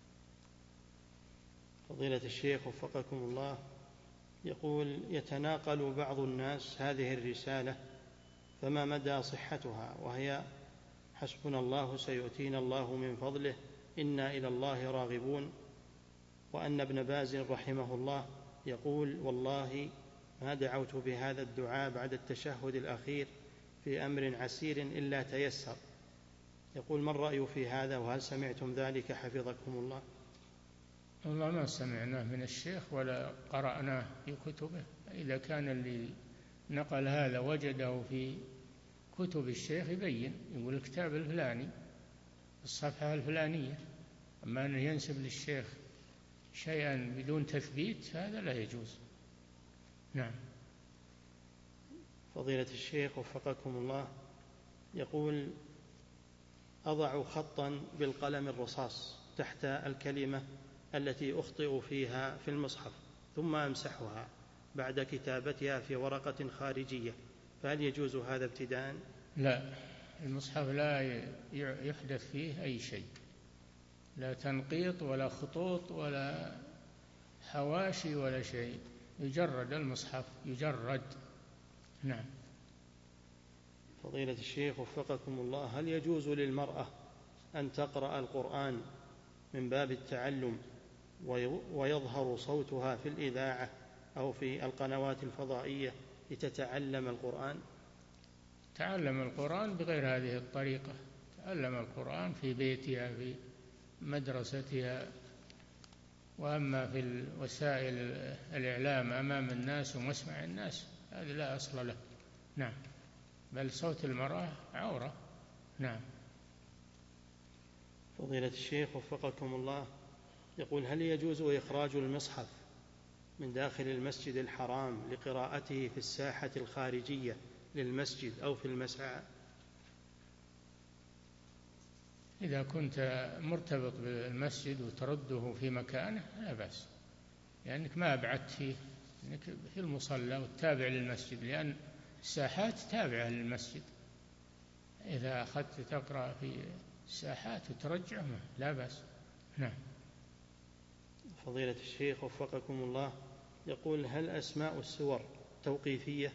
فضيلة الشيخ وفقكم الله، يقول: يتناقل بعض الناس هذه الرسالة فما مدى صحتها، وهي: حسبنا الله سيؤتينا الله من فضله إنا إلى الله راغبون، وأن ابن باز رحمه الله يقول: والله ما دعوت بهذا الدعاء بعد التشهد الأخير في أمر عسير إلا تيسر. يقول: ما الرأي في هذا، وهل سمعتم ذلك حفظكم الله؟ والله ما سمعناه من الشيخ ولا قرأناه في كتبه. إذا كان اللي نقل هذا وجده في كتب الشيخ يبين، يقول الكتاب الفلاني الصفحة الفلانية. أما أن ينسب للشيخ شيئا بدون تثبيت هذا لا يجوز. نعم. فضيلة الشيخ وفقكم الله، يقول: أضع خطا بالقلم الرصاص تحت الكلمة التي أخطئ فيها في المصحف ثم أمسحها بعد كتابتها في ورقة خارجية، فهل يجوز هذا ابتداء؟ لا، المصحف لا يحدث فيه أي شيء، لا تنقيط ولا خطوط ولا حواشي ولا شيء، يجرد المصحف يجرد. نعم. فضيلة الشيخ وفقكم الله، هل يجوز للمرأة أن تقرأ القرآن من باب التعلم ويظهر صوتها في الإذاعة أو في القنوات الفضائية لتتعلم القرآن؟ تعلم القرآن بغير هذه الطريقة، تعلم القرآن في بيتها في مدرستها، وأما في وسائل الإعلام أمام الناس ومسمع الناس هذا لا أصل له. نعم. بل صوت المرأة عورة. نعم. فضيلة الشيخ وفقكم الله، يقول: هل يجوز إخراج المصحف من داخل المسجد الحرام لقراءته في الساحة الخارجية للمسجد أو في المسعى؟ إذا كنت مرتبط بالمسجد وترده في مكانه لا بأس، لأنك ما أبعدت فيه، أنك في المصلى والتابع للمسجد، لأن الساحات تابعة للمسجد. إذا أخذت تقرأ في الساحات وترجعه لا بأس. نعم. فضيلة الشيخ وفقكم الله، يقول: هل أسماء السور توقيفية؟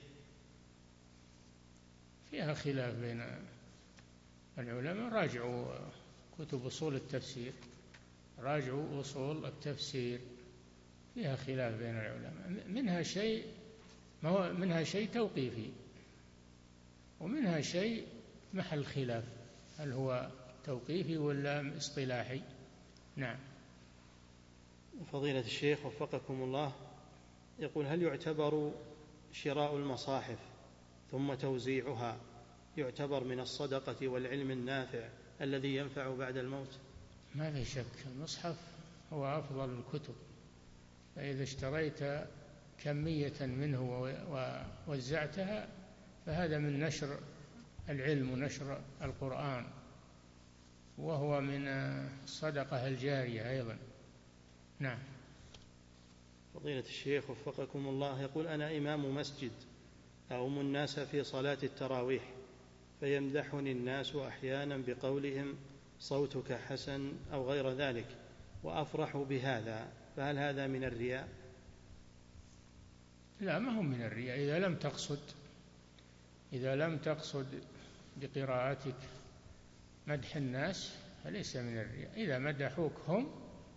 فيها خلاف بين العلماء، راجعوا كتب أصول التفسير، راجعوا أصول التفسير، فيها خلاف بين العلماء، منها شيء ما هو منها شيء توقيفي ومنها شيء محل خلاف، هل هو توقيفي ولا اصطلاحي. نعم. فضيلة الشيخ وفقكم الله، يقول: هل يعتبر شراء المصاحف ثم توزيعها يعتبر من الصدقة والعلم النافع الذي ينفع بعد الموت؟ ما في شك، المصحف هو أفضل الكتب، فإذا اشتريت كمية منه ووزعتها فهذا من نشر العلم ونشر القرآن، وهو من الصدقة الجارية أيضا. نعم. فضيلة الشيخ وفقكم الله، يقول: أنا إمام مسجد أؤم الناس في صلاة التراويح، فيمدحني الناس أحيانا بقولهم صوتك حسن أو غير ذلك، وأفرح بهذا، فهل هذا من الرياء؟ لا، ما هو من الرياء، إذا لم تقصد إذا لم تقصد بقراءتك مدح الناس فليس من الرياء. إذا مدحوك هم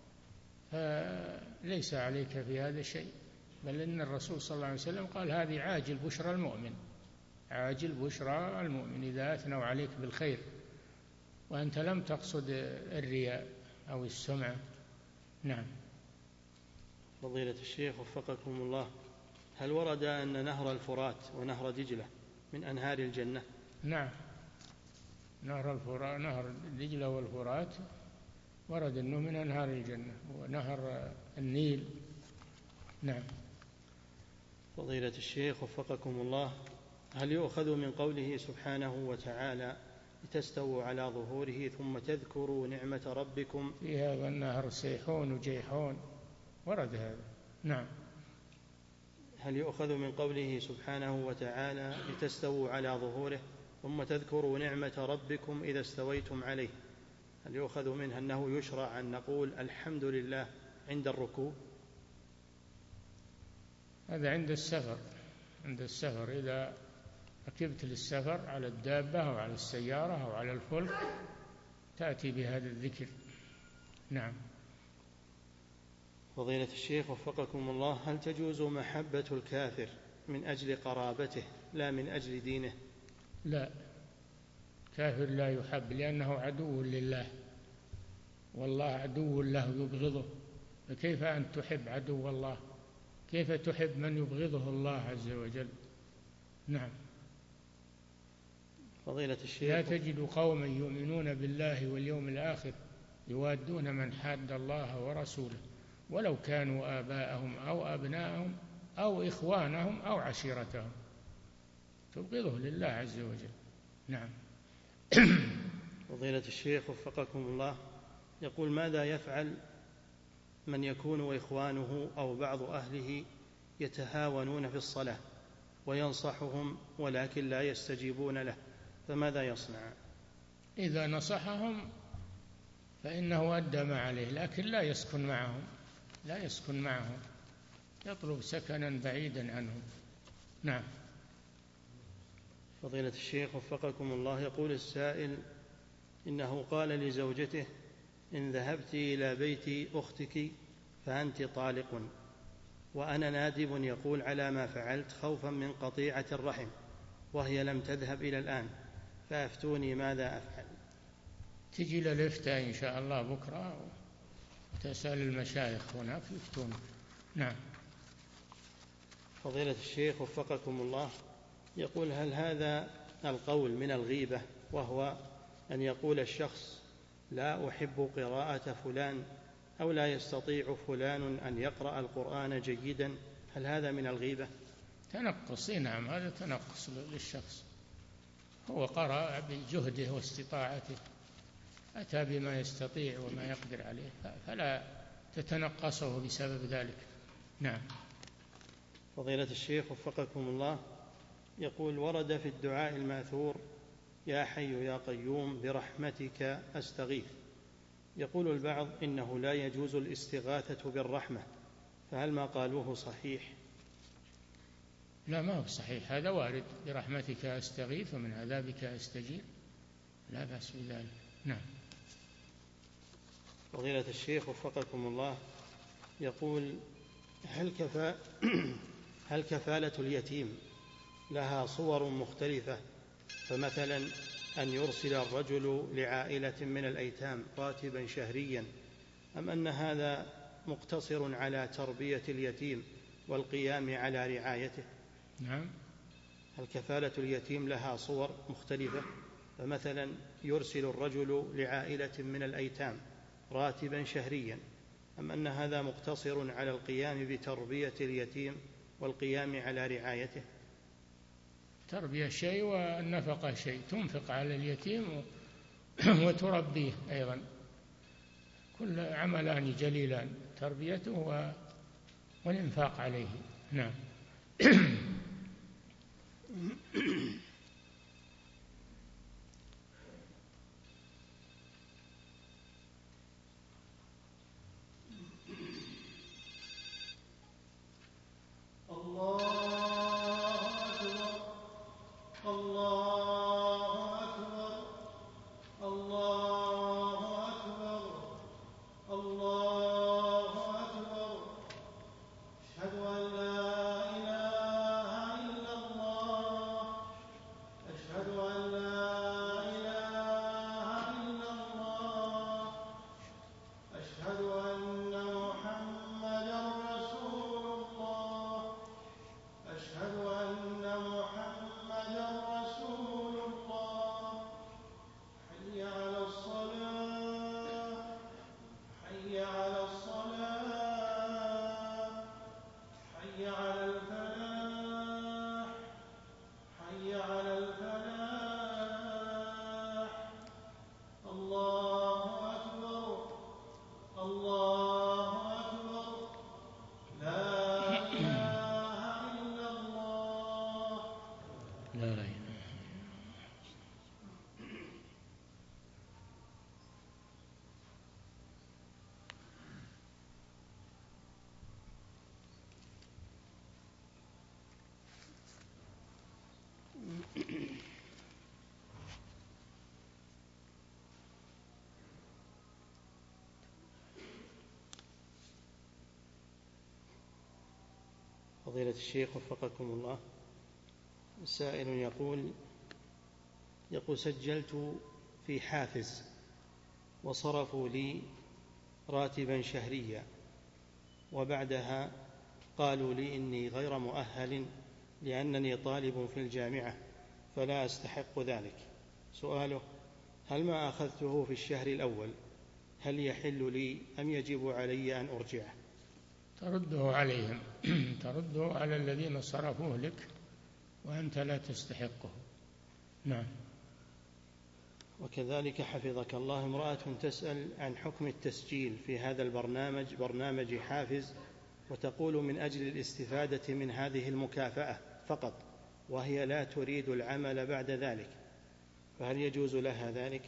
فليس عليك في هذا شيء، بل إن الرسول صلى الله عليه وسلم قال: هذه عاجل بشرى المؤمن، عاجل بشرى المؤمن إذا أثنوا عليك بالخير، وأنت لم تقصد الرياء أو السمعة. نعم. فضيلة الشيخ وفقكم الله، هل ورد أن نهر الفرات ونهر دجلة من أنهار الجنة؟ نعم، نهر الفرات، نهر دجلة والفرات ورد أنه من أنهار الجنة، ونهر النيل. نعم. فضيلة الشيخ وفقكم الله، هل يؤخذ من قوله سبحانه وتعالى: لتستووا على ظهوره ثم تذكروا نعمة ربكم؟ في هذا النهر سيحون وجيحون، ورد هذا. نعم. هل يؤخذ من قوله سبحانه وتعالى: لتستووا على ظهوره ثم تذكروا نعمة ربكم إذا استويتم عليه، هل يؤخذ منها أنه يشرع أن نقول الحمد لله عند الركوب؟ هذا عند السفر، عند السفر إذا ركبت للسفر على الدابة أو على السيارة أو على الفلك تأتي بهذا الذكر. نعم. فضيلة الشيخ وفقكم الله، هل تجوز محبة الكافر من أجل قرابته لا من أجل دينه؟ لا، كافر لا يحب لأنه عدو لله، والله عدو له يبغضه، فكيف أن تحب عدو الله؟ كيف تحب من يبغضه الله عز وجل؟ نعم. فضيلة الشيخ، لا تجد قوما يؤمنون بالله واليوم الآخر يوادون من حاد الله ورسوله ولو كانوا آباءهم أو أبناءهم أو إخوانهم أو عشيرتهم، تبغضه لله عز وجل. نعم. فضيلة الشيخ وفقكم الله، يقول ماذا يفعل من يكون إخوانه أو بعض أهله يتهاونون في الصلاة وينصحهم ولكن لا يستجيبون له، فماذا يصنع؟ إذا نصحهم فإنه أدى ما عليه، لكن لا يسكن معهم، لا يسكن معهم، يطلب سكنا بعيدا عنهم. نعم. فضيلة الشيخ وفقكم الله، يقول السائل إنه قال لزوجته إن ذهبت إلى بيت أختك فأنت طالق، وأنا نادب يقول على ما فعلت خوفا من قطيعة الرحم، وهي لم تذهب إلى الآن، فأفتوني ماذا أفعل؟ تجي للإفتاء إن شاء الله بكرة وتسأل المشايخ هناك يفتون. نعم. فضيلة الشيخ وفقكم الله، يقول هل هذا القول من الغيبة، وهو أن يقول الشخص لا أحب قراءة فلان أو لا يستطيع فلان أن يقرأ القرآن جيدا، هل هذا من الغيبة؟ تنقص. نعم، هذا تنقص للشخص، هو قرأ بجهده واستطاعته، أتى بما يستطيع وما يقدر عليه، فلا تتنقصه بسبب ذلك. نعم. فضيلة الشيخ وفقكم الله، يقول ورد في الدعاء الماثور يا حي يا قيوم برحمتك أستغيث، يقول البعض إنه لا يجوز الاستغاثة بالرحمة، فهل ما قالوه صحيح؟ لا، ما هو صحيح، هذا وارد برحمتك أستغيث ومن عذابك أستجير، لا بأس بذلك. نعم. فضيلة الشيخ وفقكم الله، يقول هل, كفا هل كفالة اليتيم لها صور مختلفة، فمثلا أن يرسل الرجل لعائلة من الأيتام راتبا شهريا، أم أن هذا مقتصر على تربية اليتيم والقيام على رعايته؟ نعم. هل كفالة اليتيم لها صور مختلفة، فمثلا يرسل الرجل لعائلة من الأيتام راتبا شهريا، أم أن هذا مقتصر على القيام بتربية اليتيم والقيام على رعايته؟ تربية شيء والنفقة شيء، تنفق على اليتيم وتربيه أيضا، كل عملان جليلان، تربيته والإنفاق عليه. نعم. فضيلة الشيخ وفقكم الله، سائل يقول يقول سجلت في حافز وصرفوا لي راتبا شهريا، وبعدها قالوا لي إني غير مؤهل لأنني طالب في الجامعة فلا أستحق ذلك. سؤاله: هل ما أخذته في الشهر الأول هل يحل لي أم يجب علي أن أرجعه؟ ترده عليهم ترده على الذين صرفوه لك وأنت لا تستحقه. نعم. وكذلك حفظك الله امرأة تسأل عن حكم التسجيل في هذا البرنامج، برنامج حافز، وتقول من أجل الاستفادة من هذه المكافأة فقط، وهي لا تريد العمل بعد ذلك، فهل يجوز لها ذلك؟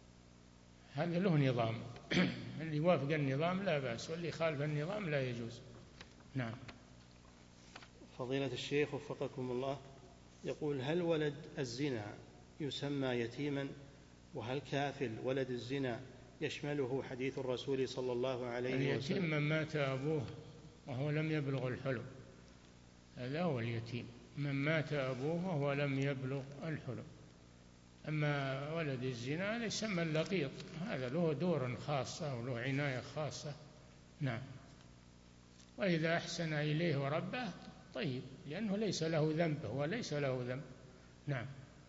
هذا له نظام اللي يوافق النظام لا بأس، واللي خالف النظام لا يجوز. نعم. فضيلة الشيخ وفقكم الله، يقول: هل ولد الزنا يسمى يتيما؟ وهل كافل ولد الزنا يشمله حديث الرسول صلى الله عليه وسلم؟ اليتيم من مات أبوه وهو لم يبلغ الحلم، هذا هو اليتيم، من مات أبوه وهو لم يبلغ الحلم. أما ولد الزنا يسمى اللقيط، هذا له دور خاصة وله عناية خاصة. نعم. وإذا أحسن إليه وربه طيب، لأنه ليس له ذنب، هو ليس له ذنب. نعم.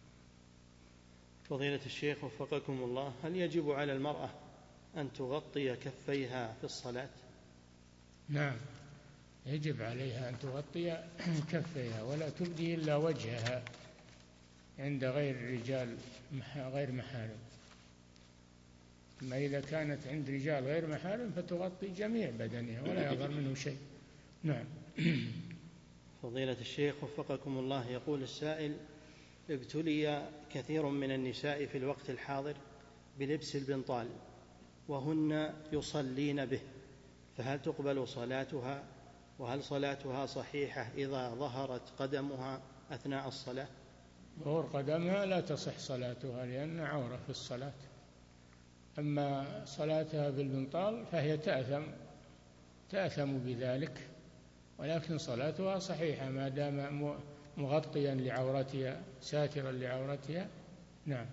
فضيلة الشيخ وفقكم الله، هل يجب على المرأة أن تغطي كفيها في الصلاة؟ نعم، يجب عليها أن تغطي كفيها ولا تبدي إلا وجهها عند غير الرجال غير محارم. أما إذا كانت عند رجال غير محارم فتغطي جميع بدنها ولا يظهر منه شيء. نعم. فضيلة الشيخ وفقكم الله، يقول السائل: ابتلي كثير من النساء في الوقت الحاضر بلبس البنطال وهن يصلين به، فهل تقبل صلاتها؟ وهل صلاتها صحيحة إذا ظهرت قدمها أثناء الصلاة؟ ظهور قدمها لا تصح صلاتها لأن عورة في الصلاة. أما صلاتها بالبنطال فهي تأثم تأثم بذلك، ولكن صلاتها صحيحة ما دام مغطيا لعورتها ساترا لعورتها. نعم.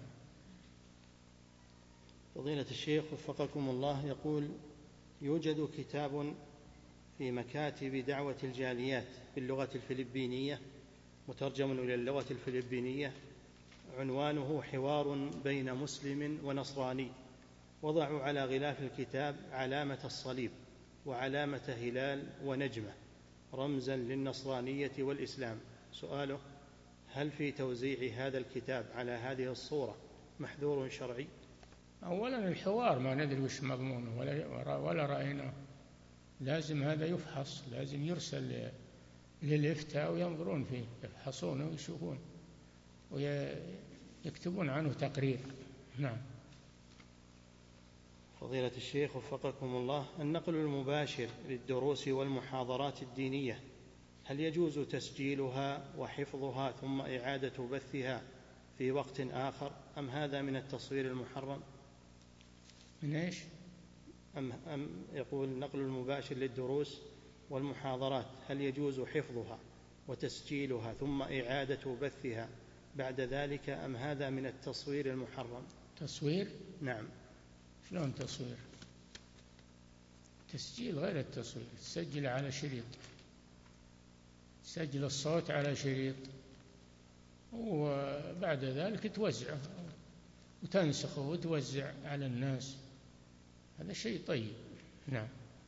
فضيلة الشيخ وفقكم الله، يقول: يوجد كتاب في مكاتب دعوة الجاليات باللغة الفلبينية مترجم إلى اللغة الفلبينية، عنوانه حوار بين مسلم ونصراني، وضعوا على غلاف الكتاب علامة الصليب وعلامة هلال ونجمة رمزا للنصرانية والإسلام. سؤاله: هل في توزيع هذا الكتاب على هذه الصورة محذور شرعي؟ أولا الحوار ما ندري وش مضمونه ولا, ولا رأيناه، لازم هذا يفحص، لازم يرسل للإفتاء وينظرون فيه، يفحصونه ويشوفون ويكتبون عنه تقرير. نعم. فضيلة الشيخ وفقكم الله، النقل المباشر للدروس والمحاضرات الدينية هل يجوز تسجيلها وحفظها ثم إعادة بثها في وقت آخر، أم هذا من التصوير المحرم؟ من إيش؟ أم, أم يقول النقل المباشر للدروس والمحاضرات هل يجوز حفظها وتسجيلها ثم إعادة بثها بعد ذلك، أم هذا من التصوير المحرم؟ تصوير؟ نعم. شلون تصوير؟ تسجيل غير التصوير، تسجل على شريط، تسجل الصوت على شريط وبعد ذلك توزعه وتنسخه وتوزع على الناس، هذا شيء طيب. نعم.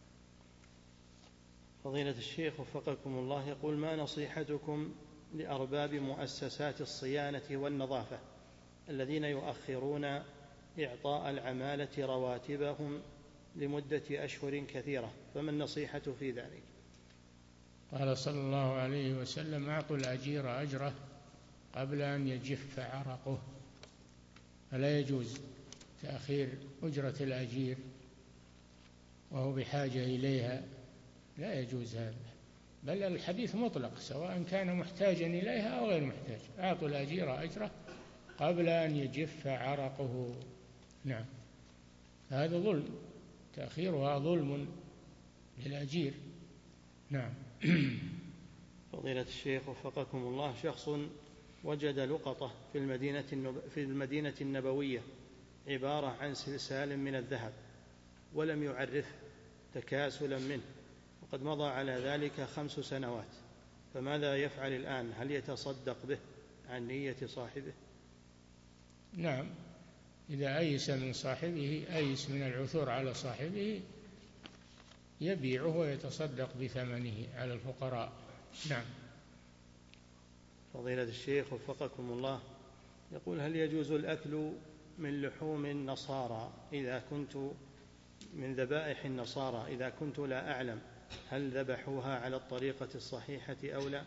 فضيلة الشيخ وفقكم الله، يقول: ما نصيحتكم لأرباب مؤسسات الصيانة والنظافة الذين يؤخرون إعطاء العمالة رواتبهم لمدة أشهر كثيرة، فما النصيحة في ذلك؟ قال صلى الله عليه وسلم: أعطوا الأجير أجره قبل أن يجف عرقه، فلا يجوز تأخير أجرة الأجير وهو بحاجة إليها، لا يجوز هذا، بل الحديث مطلق سواء كان محتاجا إليها أو غير محتاج. أعطوا الأجير أجره قبل أن يجف عرقه. نعم. هذا ظلم، تأخيرها ظلم للأجير. نعم. فضيلة الشيخ وفقكم الله، شخص وجد لقطة في المدينة في المدينة النبوية عبارة عن سلسال من الذهب ولم يعرفه تكاسلا منه، وقد مضى على ذلك خمس سنوات، فماذا يفعل الآن؟ هل يتصدق به عن نية صاحبه؟ نعم، إذا أيس من صاحبه، أيس من العثور على صاحبه، يبيعه ويتصدق بثمنه على الفقراء. نعم. فضيلة الشيخ وفقكم الله، يقول: هل يجوز الأكل من لحوم النصارى إذا كنت من ذبائح النصارى إذا كنت لا أعلم هل ذبحوها على الطريقة الصحيحة أو لا؟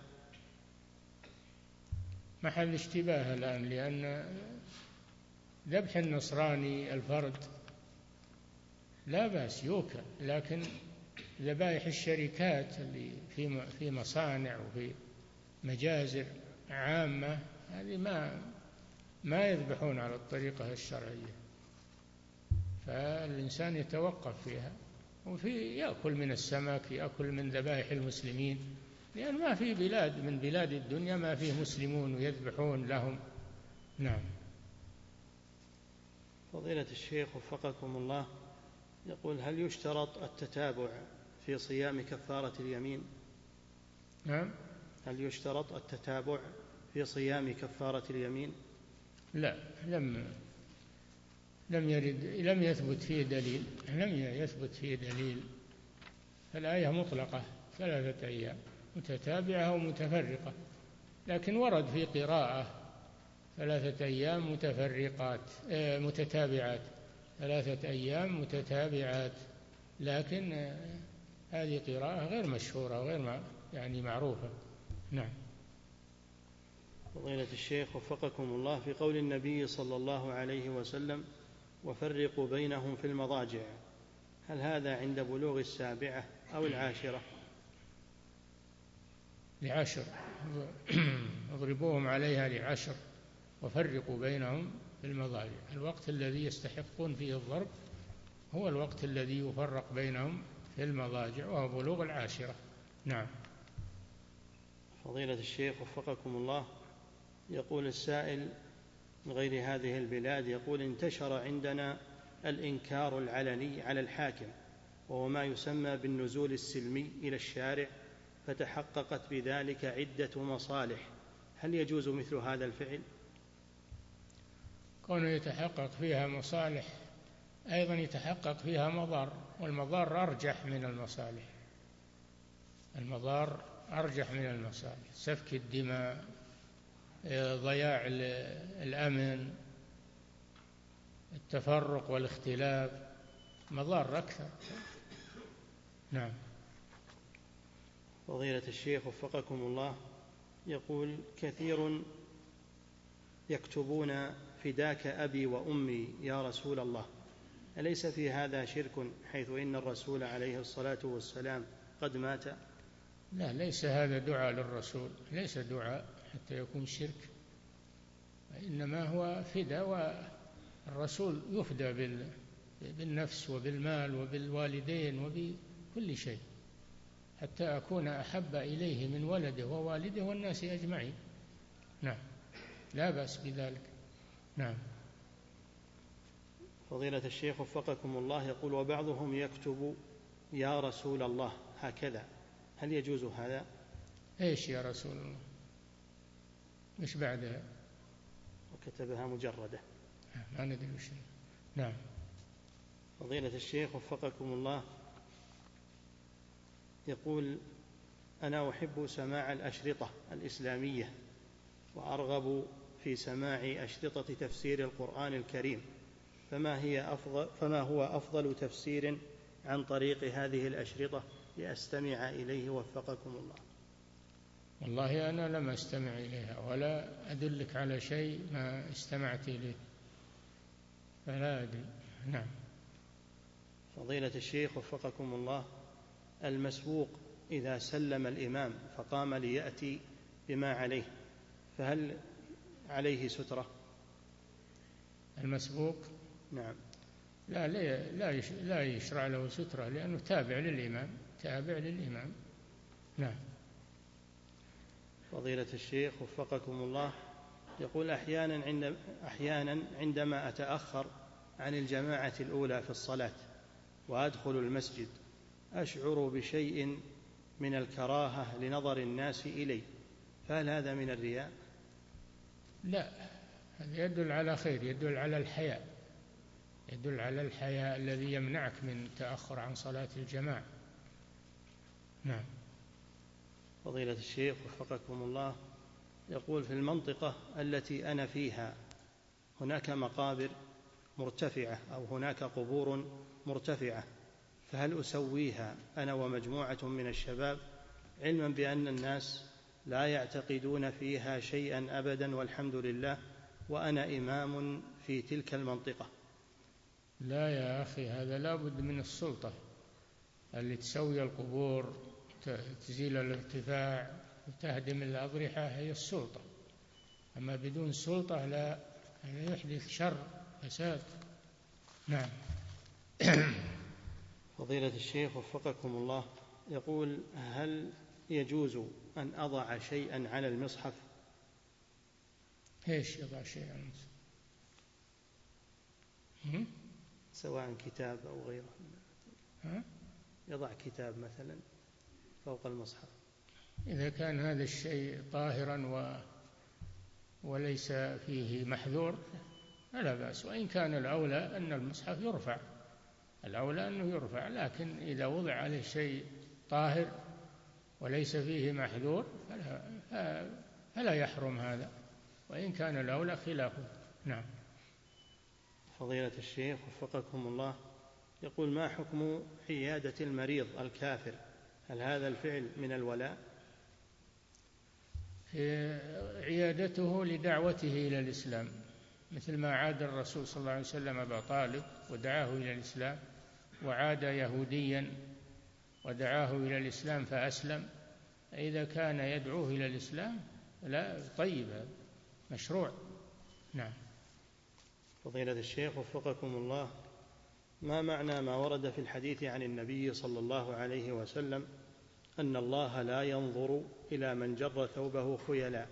محل اشتباه الآن، لأن ذبح النصراني الفرد لا بأس يوكل، لكن ذبائح الشركات اللي في في مصانع وفي مجازر عامة هذه ما ما يذبحون على الطريقة الشرعية، فالإنسان يتوقف فيها، وفي يأكل من السمك، يأكل من ذبائح المسلمين، لأن ما في بلاد من بلاد الدنيا ما فيه مسلمون ويذبحون لهم. نعم. فضيلة الشيخ وفقكم الله، يقول: هل يشترط التتابع في صيام كفارة اليمين؟ نعم. هل يشترط التتابع في صيام كفارة اليمين؟ لا، لم لم يرد لم يثبت فيه دليل لم يثبت فيه دليل الآية مطلقة ثلاثة أيام متتابعة ومتفرقة، لكن ورد في قراءة ثلاثة أيام متفرقات متتابعات ثلاثة أيام متتابعات، لكن هذه قراءة غير مشهورة وغير يعني معروفة. نعم. فضيلة الشيخ وفقكم الله، في قول النبي صلى الله عليه وسلم: وفرقوا بينهم في المضاجع، هل هذا عند بلوغ السابعة أو العاشرة؟ لعشر، اضربوهم عليها لعشر، وفرقوا بينهم في المضاجع. الوقت الذي يستحقون فيه الضرب هو الوقت الذي يفرق بينهم في المضاجع، وهو بلوغ العاشرة. نعم. فضيلة الشيخ وفقكم الله، يقول السائل من غير هذه البلاد، يقول: انتشر عندنا الإنكار العلني على الحاكم، وهو ما يسمى بالنزول السلمي إلى الشارع، فتحققت بذلك عدة مصالح، هل يجوز مثل هذا الفعل؟ كونه يتحقق فيها مصالح أيضا يتحقق فيها مضار، والمضار أرجح من المصالح. المضار أرجح من المصالح، سفك الدماء، ضياع الأمن، التفرق والاختلاف، مضار أكثر. نعم. فضيلة الشيخ وفقكم الله، يقول: كثير يكتبون: فداك أبي وأمي يا رسول الله، أليس في هذا شرك، حيث إن الرسول عليه الصلاة والسلام قد مات؟ لا، ليس هذا دعاء للرسول، ليس دعاء حتى يكون شرك، إنما هو فداء، والرسول يفدى بالنفس وبالمال وبالوالدين وبكل شيء حتى أكون أحب إليه من ولده ووالده والناس أجمعين. نعم، لا بأس بذلك. نعم. فضيلة الشيخ وفقكم الله، يقول: وبعضهم يكتب يا رسول الله هكذا، هل يجوز هذا؟ إيش يا رسول الله؟ مش بعدها؟ وكتبها مجردة، ما ندري وش. نعم. فضيلة الشيخ وفقكم الله، يقول: أنا أحب سماع الأشرطة الإسلامية، وأرغب في سماع أشرطة تفسير القرآن الكريم، فما هي أفضل فما هو أفضل تفسير عن طريق هذه الأشرطة لأستمع إليه وفقكم الله؟ والله أنا لم أستمع إليها ولا أدلك على شيء ما استمعت إليه، فلا أدري. نعم. فضيلة الشيخ وفقكم الله، المسبوق إذا سلم الإمام فقام ليأتي بما عليه، فهل عليه سترة؟ المسبوق؟ نعم. لا لا لا يشرع له سترة، لأنه تابع للإمام تابع للإمام. نعم. فضيلة الشيخ وفقكم الله، يقول أحيانا, عند أحيانا عندما أتأخر عن الجماعة الأولى في الصلاة وأدخل المسجد أشعر بشيء من الكراهة لنظر الناس إلي، فهل هذا من الرياء؟ لا، هذا يدل على خير، يدل على الحياء، يدل على الحياء الذي يمنعك من التأخر عن صلاة الجماعة. نعم. فضيلة الشيخ وفقكم الله، يقول في المنطقة التي أنا فيها هناك مقابر مرتفعة أو هناك قبور مرتفعة، فهل أسويها أنا ومجموعة من الشباب علما بأن الناس لا يعتقدون فيها شيئا أبدا والحمد لله وأنا إمام في تلك المنطقة؟ لا يا أخي، هذا لا بد من السلطة اللي تسوي القبور، تزيل الارتفاع وتهدم الأضرحة، هي السلطة. أما بدون سلطة لا يحدث شر فساد. نعم. فضيلة الشيخ وفقكم الله، يقول هل يجوز أن أضع شيئا على المصحف؟ إيش يضع شيئا على المصحف؟ سواء كتاب أو غيره. ها؟ يضع كتاب مثلا فوق المصحف. إذا كان هذا الشيء طاهرا و... وليس فيه محذور فلا بأس، وإن كان الأولى أن المصحف يرفع، الأولى أنه يرفع، لكن إذا وضع عليه شيء طاهر وليس فيه محذور فلا, فلا يحرم هذا، وإن كان الأولى خلافه. نعم. فضيلة الشيخ وفقكم الله، يقول ما حكم عيادة المريض الكافر؟ هل هذا الفعل من الولاء؟ عيادته لدعوته إلى الإسلام، مثل ما عاد الرسول صلى الله عليه وسلم أبا طالب ودعاه إلى الإسلام، وعاد يهوديا ودعاه إلى الإسلام فأسلم. إذا كان يدعوه إلى الإسلام لا، طيب، مشروع. نعم. فضيلة الشيخ وفقكم الله، ما معنى ما ورد في الحديث عن النبي صلى الله عليه وسلم أن الله لا ينظر إلى من جر ثوبه خيلاء؟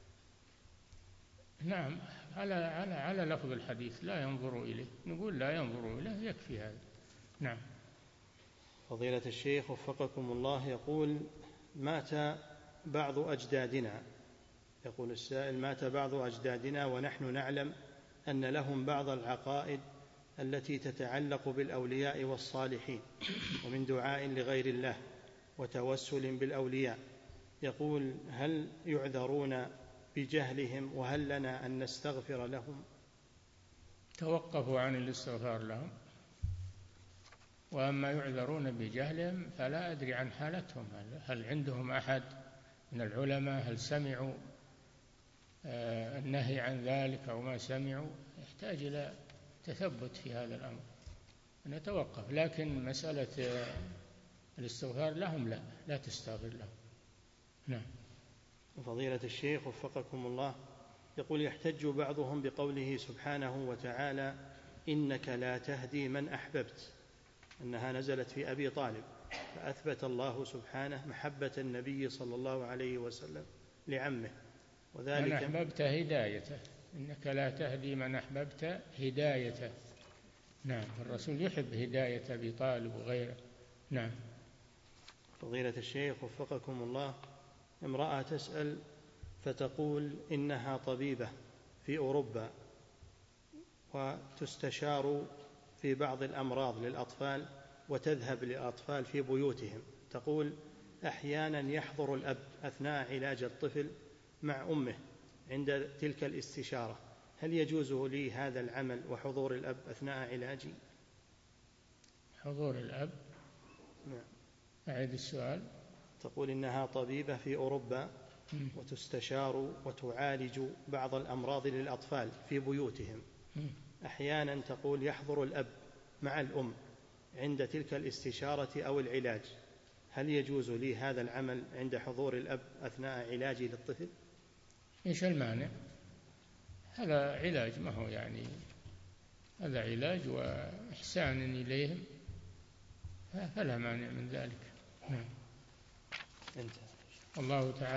نعم، على على على لفظ الحديث لا ينظر إليه، نقول لا ينظر إليه، يكفي هذا. نعم. فضيلة الشيخ وفقكم الله، يقول مات بعض أجدادنا، يقول السائل مات بعض أجدادنا ونحن نعلم أن لهم بعض العقائد التي تتعلق بالأولياء والصالحين ومن دعاء لغير الله وتوسل بالأولياء، يقول هل يعذرون بجهلهم وهل لنا أن نستغفر لهم؟ توقفوا عن الاستغفار لهم، وأما يعذرون بجهلهم فلا أدري عن حالتهم، هل عندهم أحد من العلماء، هل سمعوا النهي عن ذلك أو ما سمعوا؟ يحتاج إلى تثبت في هذا الأمر، نتوقف. لكن مسألة الاستغفار لهم لا لا تستغفر لهم. نعم. فضيلة الشيخ وفقكم الله، يقول يحتج بعضهم بقوله سبحانه وتعالى إنك لا تهدي من أحببت، أنها نزلت في أبي طالب، فأثبت الله سبحانه محبة النبي صلى الله عليه وسلم لعمه، وذلك من أحببت هدايته، إنك لا تهدي من أحببت هدايته. نعم، الرسول يحب هداية أبي طالب وغيره. نعم. فضيلة الشيخ وفقكم الله، امرأة تسأل فتقول إنها طبيبة في أوروبا وتستشار في بعض الأمراض للأطفال وتذهب للأطفال في بيوتهم، تقول أحيانا يحضر الأب أثناء علاج الطفل مع أمه عند تلك الاستشارة، هل يجوز لي هذا العمل وحضور الأب أثناء علاجي؟ حضور الأب؟ نعم. أعيد السؤال. تقول إنها طبيبة في أوروبا وتستشار وتعالج بعض الأمراض للأطفال في بيوتهم، أحيانا تقول يحضر الأب مع الأم عند تلك الاستشارة أو العلاج، هل يجوز لي هذا العمل عند حضور الأب أثناء علاجي للطفل؟ إيش المانع؟ هذا علاج، ما هو يعني هذا علاج وإحسان إليهم، فلا مانع من ذلك. نعم. انتهى. الله تعالى